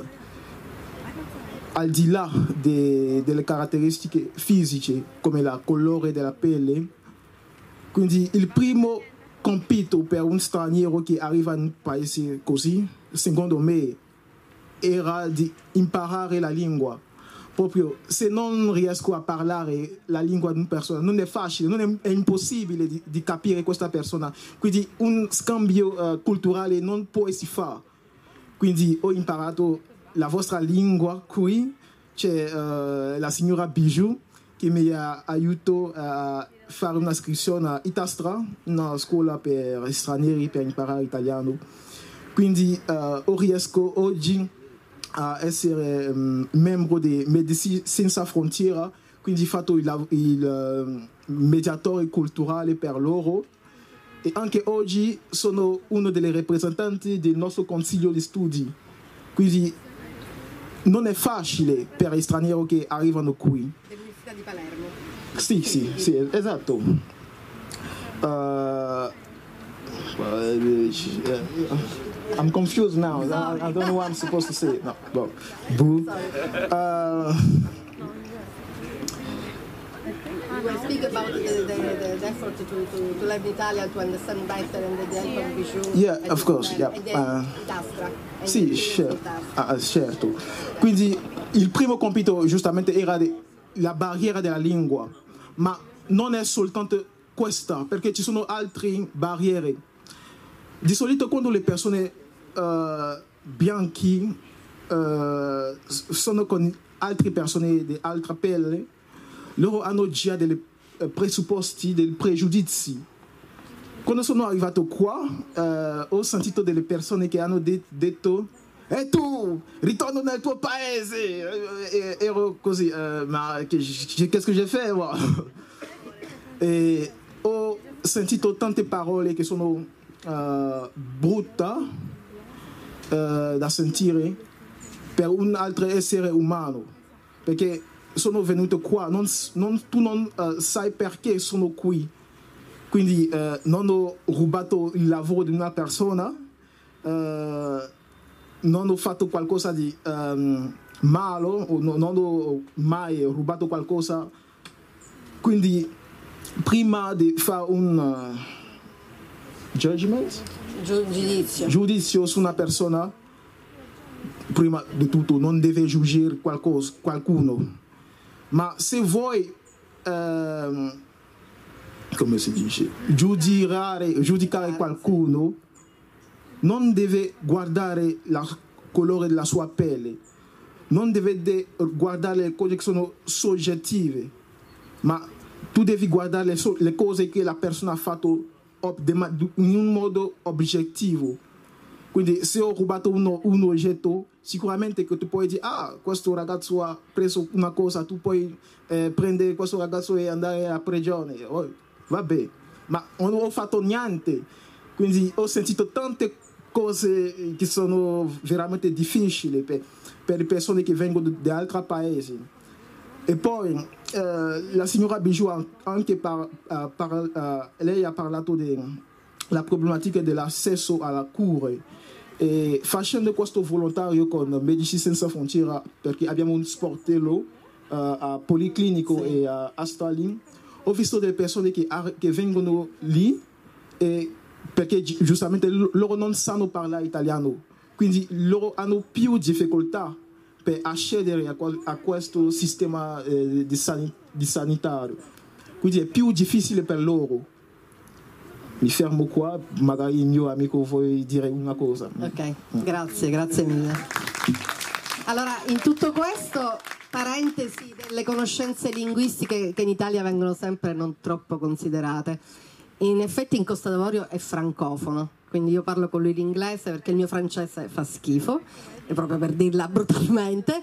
al di là de, delle caratteristiche fisiche come la colore della pelle. Quindi il primo compito per un straniero che arriva in un paese così, secondo me, era di imparare la lingua. Proprio se non riesco a parlare la lingua di una persona non è facile, non è, è impossibile di, di capire questa persona, quindi un scambio uh, culturale non può si fare. Quindi ho imparato la vostra lingua qui, c'è uh, la signora Bijou che mi ha aiutato a fare un'iscrizione a Itastra, una scuola per stranieri per imparare italiano. Quindi uh, ho riesco oggi a essere um, membro di Medici Senza Frontiera, quindi ho fatto il, il uh, mediatore culturale per loro e anche oggi sono uno dei rappresentanti del nostro consiglio di studi. Quindi non è facile per gli stranieri che arrivano qui. Dell'Università di Palermo. Sì, sì, sì, esatto. Uh, I'm confused now. I, I don't know what I'm supposed to say. No, well, boo. Uh, We will speak about the, the, the, the effort to, to, to learn Italian, to understand better, and the help of Bijou. Yeah, of course, yeah. And the Uh, Dastra. And Sì, the- cer- the ah, certo. Quindi il primo compito giustamente era de- la barriera della lingua, ma non è soltanto questa, perché ci sono altre barriere. Di solito quando le persone uh, bianchi uh, sono con altre persone di altra pelle, loro hanno già dei uh, presupposti, dei pregiudizi. Quando sono arrivato qua, uh, ho sentito delle persone che hanno de- detto e tu, ritorno nel tuo paese. E, ero così, uh, ma che, qu'est-ce que j'ai fait, moi? E ho sentito tante parole che sono uh, brutte uh, da sentire per un altro essere umano, perché sono venuto qua, non, non, tu non uh, sai perché sono qui, quindi uh, non ho rubato il lavoro di una persona, uh, non ho fatto qualcosa di um, male, o no, non ho mai rubato qualcosa, quindi prima di fare un uh, judgment, Giu- giudizio. giudizio su una persona, prima di tutto non deve giudicare qualcosa, qualcuno, ma se vuoi ehm, come si dice, giudicare, giudicare qualcuno, non deve guardare il colore della sua pelle, non deve de- guardare le cose che sono soggettive, ma tu devi guardare le, so- le cose che la persona ha fatto ob- de- ma- in un modo oggettivo. Quindi se ho rubato uno, un oggetto, sicuramente che tu puoi dire, ah, questo ragazzo ha preso una cosa, tu puoi eh, prendere questo ragazzo e andare a prigione. Oh, vabbè, ma non ho fatto niente. Quindi ho sentito tante cose che sono veramente difficili per, per le persone che vengono da altri paesi. E poi eh, la signora Bijou anche par, uh, par, uh, lei ha parlato della problematica dell'accesso alla cura. E facendo questo volontario con Medici Senza Frontiera, perché abbiamo un sportello uh, a Policlinico sì. e a Astalin, ho visto delle persone che, che vengono lì e perché giustamente loro non sanno parlare italiano, quindi loro hanno più difficoltà per accedere a, a questo sistema eh, di, san, di sanitario, quindi è più difficile per loro. Mi fermo qua, magari il mio amico vuole dire una cosa. Ok, grazie, grazie mille. Allora, in tutto questo, parentesi delle conoscenze linguistiche che in Italia vengono sempre non troppo considerate. In effetti in Costa d'Avorio è francofono, quindi io parlo con lui l'inglese perché il mio francese fa schifo, è proprio per dirla brutalmente,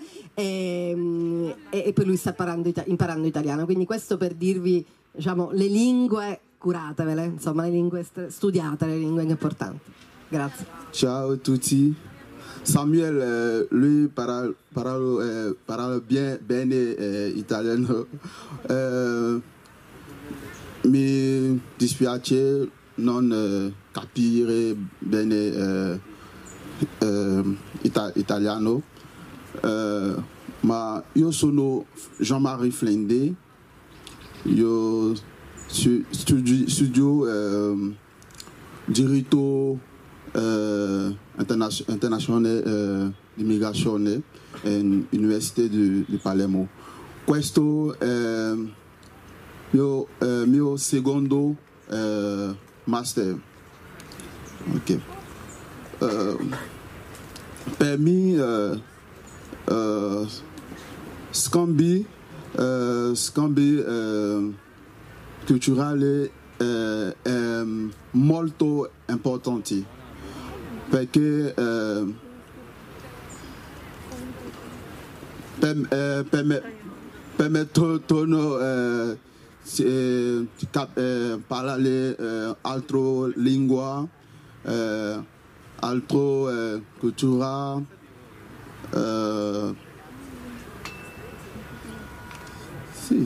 e, e poi lui sta imparando, imparando italiano, quindi questo per dirvi, diciamo, le lingue, curatevele, insomma, le lingue, studiate le lingue importanti. Grazie. Ciao a tutti. Samuel, eh, lui parla, parla, eh, parla bien, bene eh, italiano. Eh, mi dispiace non eh, capire bene eh, eh, ita- italiano, eh, ma io sono Jean-Marie Flendé, io studio, studio eh, diritto eh, internazio- internazionale eh, di migrazione all'Università di, di Palermo. Questo è mio, eh, mio secondo eh, master. Okay. Uh, per me uh, uh, scambi uh, scambi uh, culturale uh, è molto importante perché uh, per, uh, permettono uh, eh, eh, parlare eh, altre lingue, eh, altre eh, culture. Eh, sì.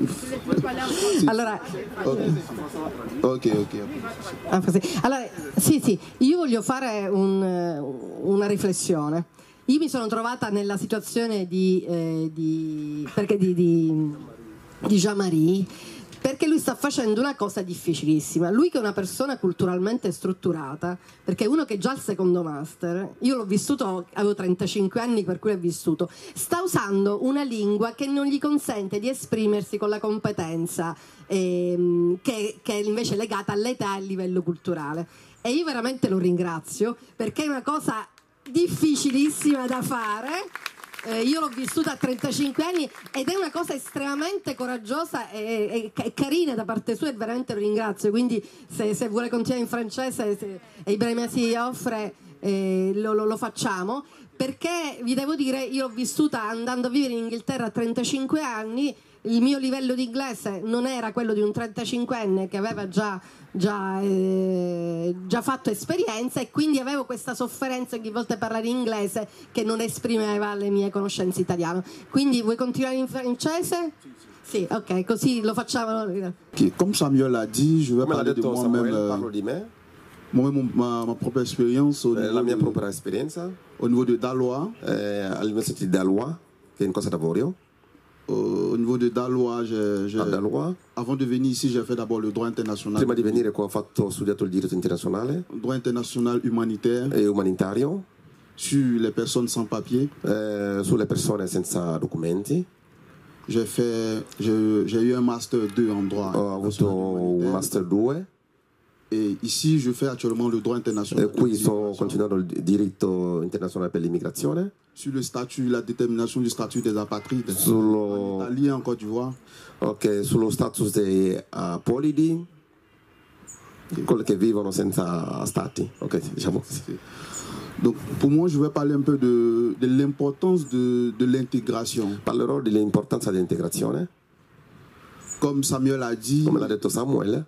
Allora, ok, ok, ok. ah, sì. Allora, sì, sì, io voglio fare un, una riflessione. Io mi sono trovata nella situazione di, eh, di, perché di, di, di Jean-Marie, perché lui sta facendo una cosa difficilissima. Lui che è una persona culturalmente strutturata, perché uno che già ha il secondo master, io l'ho vissuto, avevo trentacinque anni per cui l'ho vissuto, sta usando una lingua che non gli consente di esprimersi con la competenza ehm, che, che è invece legata all'età e al livello culturale. E io veramente lo ringrazio, perché è una cosa difficilissima da fare. Eh, io l'ho vissuta a trentacinque anni ed è una cosa estremamente coraggiosa e, e, e carina da parte sua, e veramente lo ringrazio. Quindi se, se vuole continuare in francese se, e Ibrahima si offre, eh, lo, lo, lo facciamo, perché vi devo dire, io l'ho vissuta andando a vivere in Inghilterra a trentacinque anni. Il mio livello di inglese non era quello di un trentacinquenne che aveva già, già, eh, già fatto esperienza, e quindi avevo questa sofferenza ogni volta a parlare in inglese che non esprimeva le mie conoscenze italiane. Quindi vuoi continuare in francese? Sì, ok, così lo facciamo. Okay. Comme Samuel l'a dit, je vais Come l'ha parler de detto moi-même, Samuel, euh, parlo di me, moi-même, ma, ma propre expérience au, eh, niveau la mia de, propria esperienza au niveau de Dalois. eh, all'Università di Dalois, che è in Costa d'Avorio. Au niveau de Dalois, j'ai, j'ai, A Dalois. avant de venir ici, j'ai fait d'abord le droit international. Prima di venire qua ho fatto, ho studiato il diritto internazionale Droit international humanitaire e umanitario sur les personnes sans papier. eh, sulle persone senza documenti. J'ai fait, j'ai, j'ai eu un master deux en droit. Ho avuto un master due Et ici, je fais actuellement le droit international. e qui sto continuando il diritto internazionale per l'immigrazione. Sur le statut, la détermination du statut des apatrides. Sullo, En Italie et en Côte d'Ivoire. ok, sullo status dei apolidi, quelli che vivono senza stati, ok, diciamo così. Donc, pour moi, je vais parler un peu de, de l'importance de, de l'intégration. Parlerò dell'importanza dell'integrazione. Comme Samuel a dit, Come l'ha detto Samuel,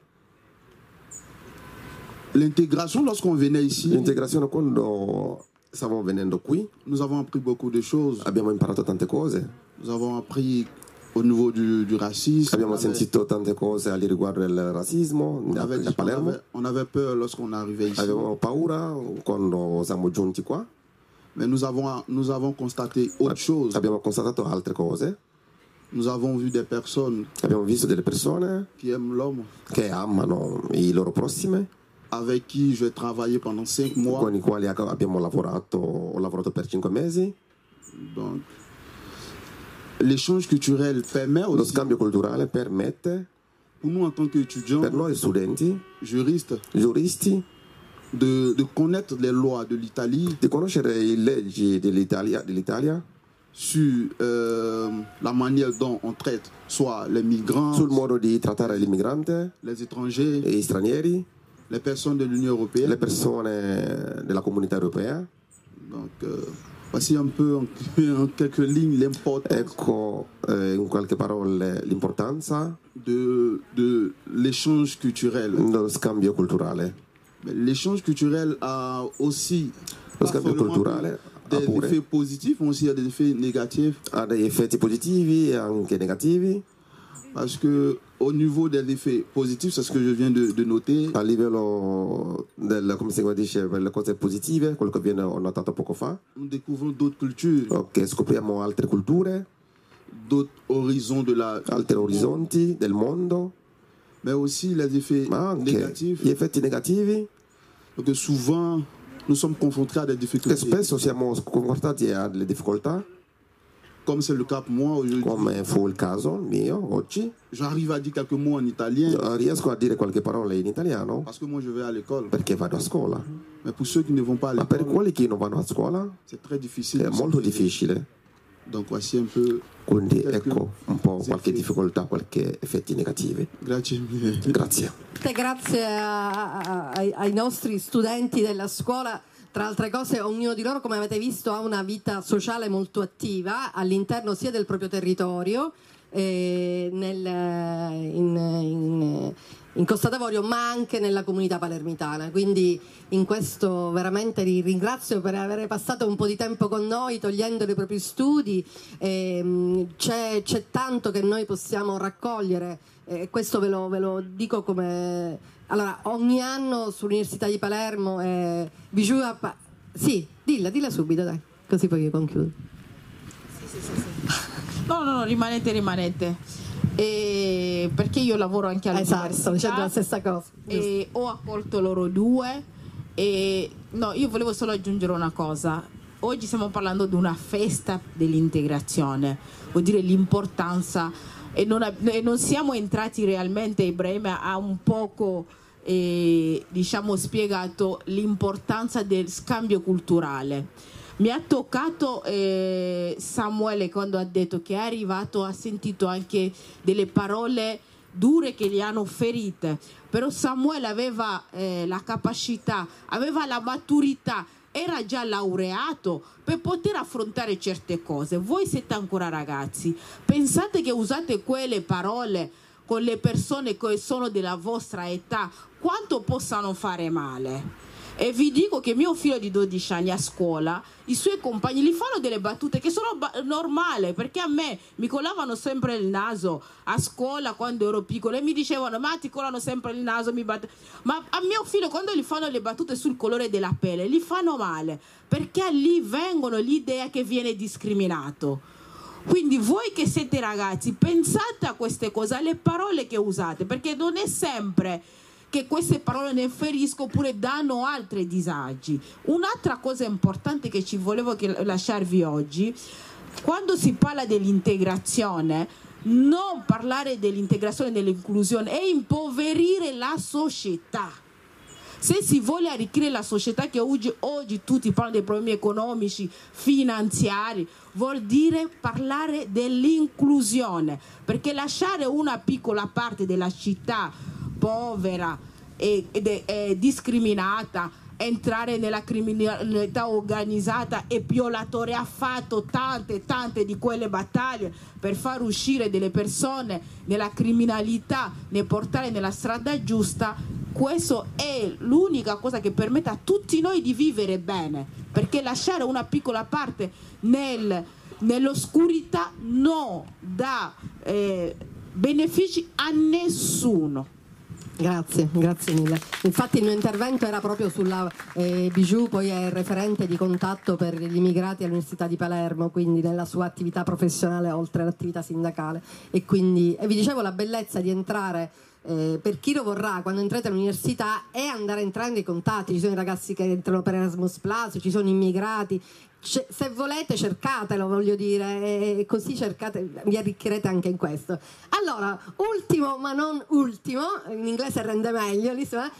l'intégration, lorsqu'on venait ici, l'integrazione, quando stavamo venendo qui, nous avons appris beaucoup de choses. abbiamo imparato tante cose. Nous avons appris au niveau du, du racisme. Abbiamo on avait, sentito tante cose al riguardo del razzismo on a, avait, a on Palermo. avait- on avait peur lorsqu'on arrivait ici. Avevamo paura quando siamo giunti qua. Mais nous avons, nous avons constaté autre chose. Abbiamo constatato altre cose. Nous avons vu des personnes Abbiamo visto delle persone qui aiment l'homme, che amano i loro prossimi, avec qui j'ai travaillé pendant cinq mois. con i quali abbiamo lavorato, ho lavorato per cinque mesi. Donc, l'échange culturel permet Lo aussi, scambio culturale permette, pour nous en tant qu'étudiants, per noi studenti, juristes, giuristi, de, de connaître les lois de l'Italie di conoscere le leggi dell'Italia, dell'Italia sur euh, la manière dont on traite soit les migrants, sul modo di trattare l'immigrante, les étrangers, gli stranieri, les personnes de l'Union européenne. le persone della comunità europea. Donc, euh, voici un peu en, en quelques lignes l'importance Ecco eh, in qualche parole l'importanza de, de l'échange culturel. dello scambio culturale. Mais l'échange culturel a aussi Lo pas scambio seulement culturale ha des pure effets positifs, mais aussi des effets négatifs. ha degli effetti positivi e anche negativi. Parce que au niveau des effets positifs, c'est ce que je viens de, de noter, A livello del, come si dice, per le cose positive, quello che viene, ho notato poco fa, nous découvrons d'autres cultures, ok, scopriamo altre culture, d'autres horizons de la altri orizzonti del mondo, mais aussi les effets ma anche négatifs. gli effetti negativi, Donc souvent, nous sommes confrontés à des che difficultés. spesso siamo confrontati a delle difficoltà, Comme c'est le cas pour moi aujourd'hui. come fu il caso mio oggi. J'arrive à dire quelques mots en italien Riesco a dire qualche parola in italiano parce que moi je vais à l'école. perché vado a scuola, Mais pour ceux qui ne vont pas à ma per l'école, quelli che non vanno a scuola c'est très difficile. è de molto s'intégrer. difficile. Donc voici un peu. Quindi Quelques ecco un po' qualche effetti. difficoltà, qualche effetti negativi. Grazie mille. Grazie. Grazie a- a- ai, ai nostri studenti della scuola. Tra altre cose, ognuno di loro, come avete visto, ha una vita sociale molto attiva all'interno sia del proprio territorio eh, nel, in, in, in Costa d'Avorio, ma anche nella comunità palermitana. Quindi in questo veramente vi ringrazio per aver passato un po' di tempo con noi, togliendo i propri studi. Eh, c'è, c'è tanto che noi possiamo raccogliere, e eh, questo ve lo, ve lo dico come... Allora, ogni anno sull'Università di Palermo eh, Bijou ha... Sì, dilla, dilla subito, dai, così poi io concludo. Sì, sì, sì, sì. No, no, no, rimanete, rimanete. E perché io lavoro anche all'università. Esatto, sto dicendo la stessa cosa. E ho accolto loro due. E no, io volevo solo aggiungere una cosa. Oggi stiamo parlando di una festa dell'integrazione, vuol dire l'importanza, e non, e non siamo entrati realmente. Ibrahim ha un poco eh, diciamo spiegato l'importanza del scambio culturale. Mi ha toccato eh, Samuele quando ha detto che è arrivato, ha sentito anche delle parole dure che gli hanno ferite, però Samuele aveva eh, la capacità, aveva la maturità, era già laureato per poter affrontare certe cose. Voi siete ancora ragazzi, pensate che usate quelle parole con le persone che sono della vostra età, quanto possano fare male. E vi dico che mio figlio di dodici anni a scuola, i suoi compagni gli fanno delle battute che sono ba- normali, perché a me mi colavano sempre il naso a scuola quando ero piccola e mi dicevano ma ti colano sempre il naso, mi batte... ma a mio figlio quando gli fanno le battute sul colore della pelle gli fanno male, perché lì vengono l'idea che viene discriminato. Quindi voi che siete ragazzi, pensate a queste cose, alle parole che usate, perché non è sempre che queste parole ne feriscono oppure danno altri disagi. Un'altra cosa importante che ci volevo lasciarvi oggi, quando si parla dell'integrazione, non parlare dell'integrazione e dell'inclusione è impoverire la società. Se si vuole arricchire la società, che oggi, oggi tutti parlano dei problemi economici, finanziari, vuol dire parlare dell'inclusione, perché lasciare una piccola parte della città povera e, e, e discriminata, entrare nella criminalità organizzata e violatore, ha fatto tante tante di quelle battaglie per far uscire delle persone nella criminalità, ne portare nella strada giusta. Questo è l'unica cosa che permette a tutti noi di vivere bene, perché lasciare una piccola parte nel, nell'oscurità non dà eh, benefici a nessuno. Grazie, grazie mille. Infatti il mio intervento era proprio sulla eh, Bijou, poi è referente di contatto per gli immigrati all'Università di Palermo, quindi nella sua attività professionale oltre all'attività sindacale, e quindi e vi dicevo la bellezza di entrare eh, per chi lo vorrà quando entrate all'università è andare entrando in contatti. Ci sono i ragazzi che entrano per Erasmus Plus, ci sono immigrati. C- se volete cercatelo, voglio dire, e così cercate, vi arricchirete anche in questo. Allora, ultimo ma non ultimo, in inglese rende meglio,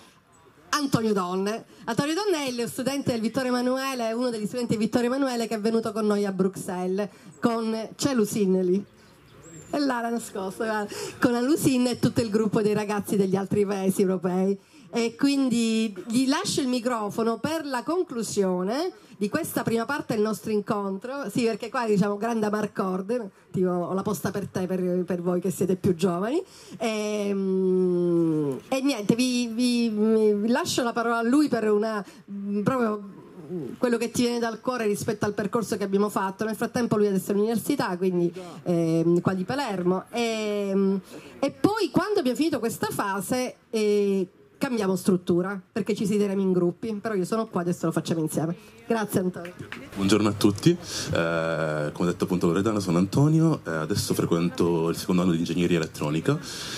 Antonio Donne. Antonio Donne è lo studente del Vittorio Emanuele, uno degli studenti di Vittorio Emanuele che è venuto con noi a Bruxelles, con c'è Lusin lì, è là nascosto, con Lusin e tutto il gruppo dei ragazzi degli altri paesi europei. E quindi gli lascio il microfono per la conclusione di questa prima parte del nostro incontro. Sì, perché qua diciamo grande Amarcord, tipo, ho la posta per te, per, per voi che siete più giovani. E, e niente, vi, vi, vi lascio la parola a lui per una proprio quello che ti viene dal cuore rispetto al percorso che abbiamo fatto. Nel frattempo lui adesso è all'università, quindi eh, qua di Palermo, e, e poi quando abbiamo finito questa fase eh, cambiamo struttura, perché ci siederemo in gruppi, però io sono qua, adesso lo facciamo insieme. Grazie Antonio. Buongiorno a tutti, eh, come detto appunto Loredana, sono Antonio, eh, adesso frequento il secondo anno di ingegneria elettronica.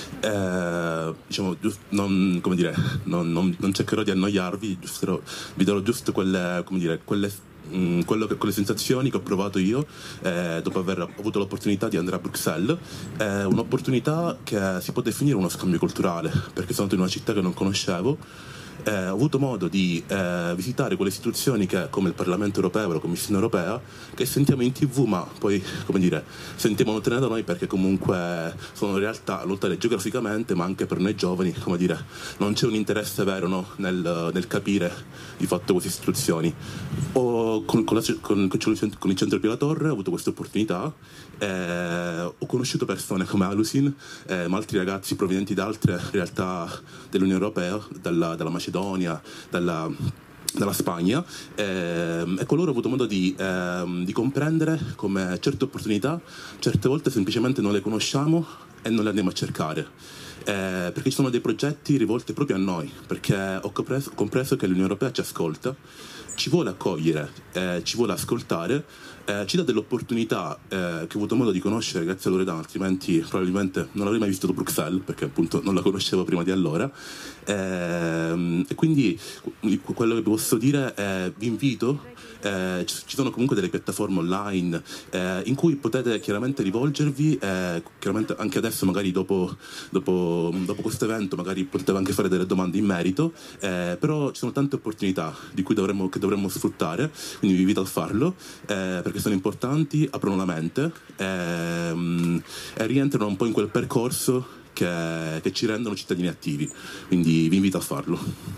Eh, diciamo, giusto, non, come dire, non, non, non cercherò di annoiarvi, giusto, vi darò giusto quelle, come dire, quelle Quello che, quelle sensazioni che ho provato io eh, dopo aver avuto l'opportunità di andare a Bruxelles. È un'opportunità che si può definire uno scambio culturale, perché sono andato in una città che non conoscevo, eh, ho avuto modo di eh, visitare quelle istituzioni che, come il Parlamento europeo e la Commissione europea, che sentiamo in tv, ma poi, come dire, sentiamo lontane da noi perché comunque sono in realtà lontane geograficamente, ma anche per noi giovani, come dire, non c'è un interesse vero, no, nel, nel capire di fatto queste istituzioni. Ho, con, con, la, con, con il Centro Pio La Torre ho avuto questa opportunità, eh, ho conosciuto persone come Alusin, eh, ma altri ragazzi provenienti da altre realtà dell'Unione Europea, dalla, dalla Macedonia, dalla, dalla Spagna, eh, e con loro ho avuto modo di, eh, di comprendere come certe opportunità certe volte semplicemente non le conosciamo e non le andiamo a cercare. Eh, perché ci sono dei progetti rivolti proprio a noi, perché ho compreso, compreso che l'Unione Europea ci ascolta, ci vuole accogliere, eh, ci vuole ascoltare, eh, ci dà dell'opportunità eh, che ho avuto modo di conoscere grazie a Loredana, altrimenti probabilmente non avrei mai visto Bruxelles, perché appunto non la conoscevo prima di allora. Eh, e quindi quello che vi posso dire è vi invito, eh, ci sono comunque delle piattaforme online eh, in cui potete chiaramente rivolgervi, eh, chiaramente anche adesso magari dopo, dopo, dopo questo evento magari potete anche fare delle domande in merito, eh, però ci sono tante opportunità di cui dovremmo, che dovremmo sfruttare, quindi vi invito a farlo, eh, perché sono importanti, aprono la mente eh, e rientrano un po' in quel percorso che, che ci rendono cittadini attivi, quindi vi invito a farlo.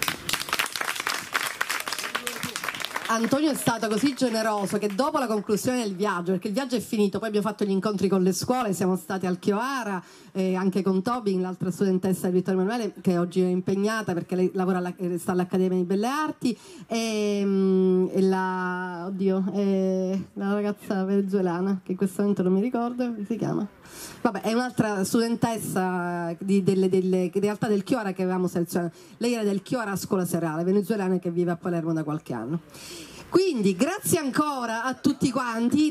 Antonio è stato così generoso che dopo la conclusione del viaggio, perché il viaggio è finito, poi abbiamo fatto gli incontri con le scuole, siamo stati al Chioara, eh, anche con Tobin, l'altra studentessa di Vittorio Emanuele, che oggi è impegnata perché lei lavora alla, sta all'Accademia di Belle Arti, e, e la, oddio, e la ragazza venezuelana, che in questo momento non mi ricordo, come si chiama? Vabbè, è un'altra studentessa di, delle, delle, in realtà del Chioara che avevamo selezionato. Lei era del Chioara Scuola Serale, venezuelana, che vive a Palermo da qualche anno. Quindi grazie ancora a tutti quanti.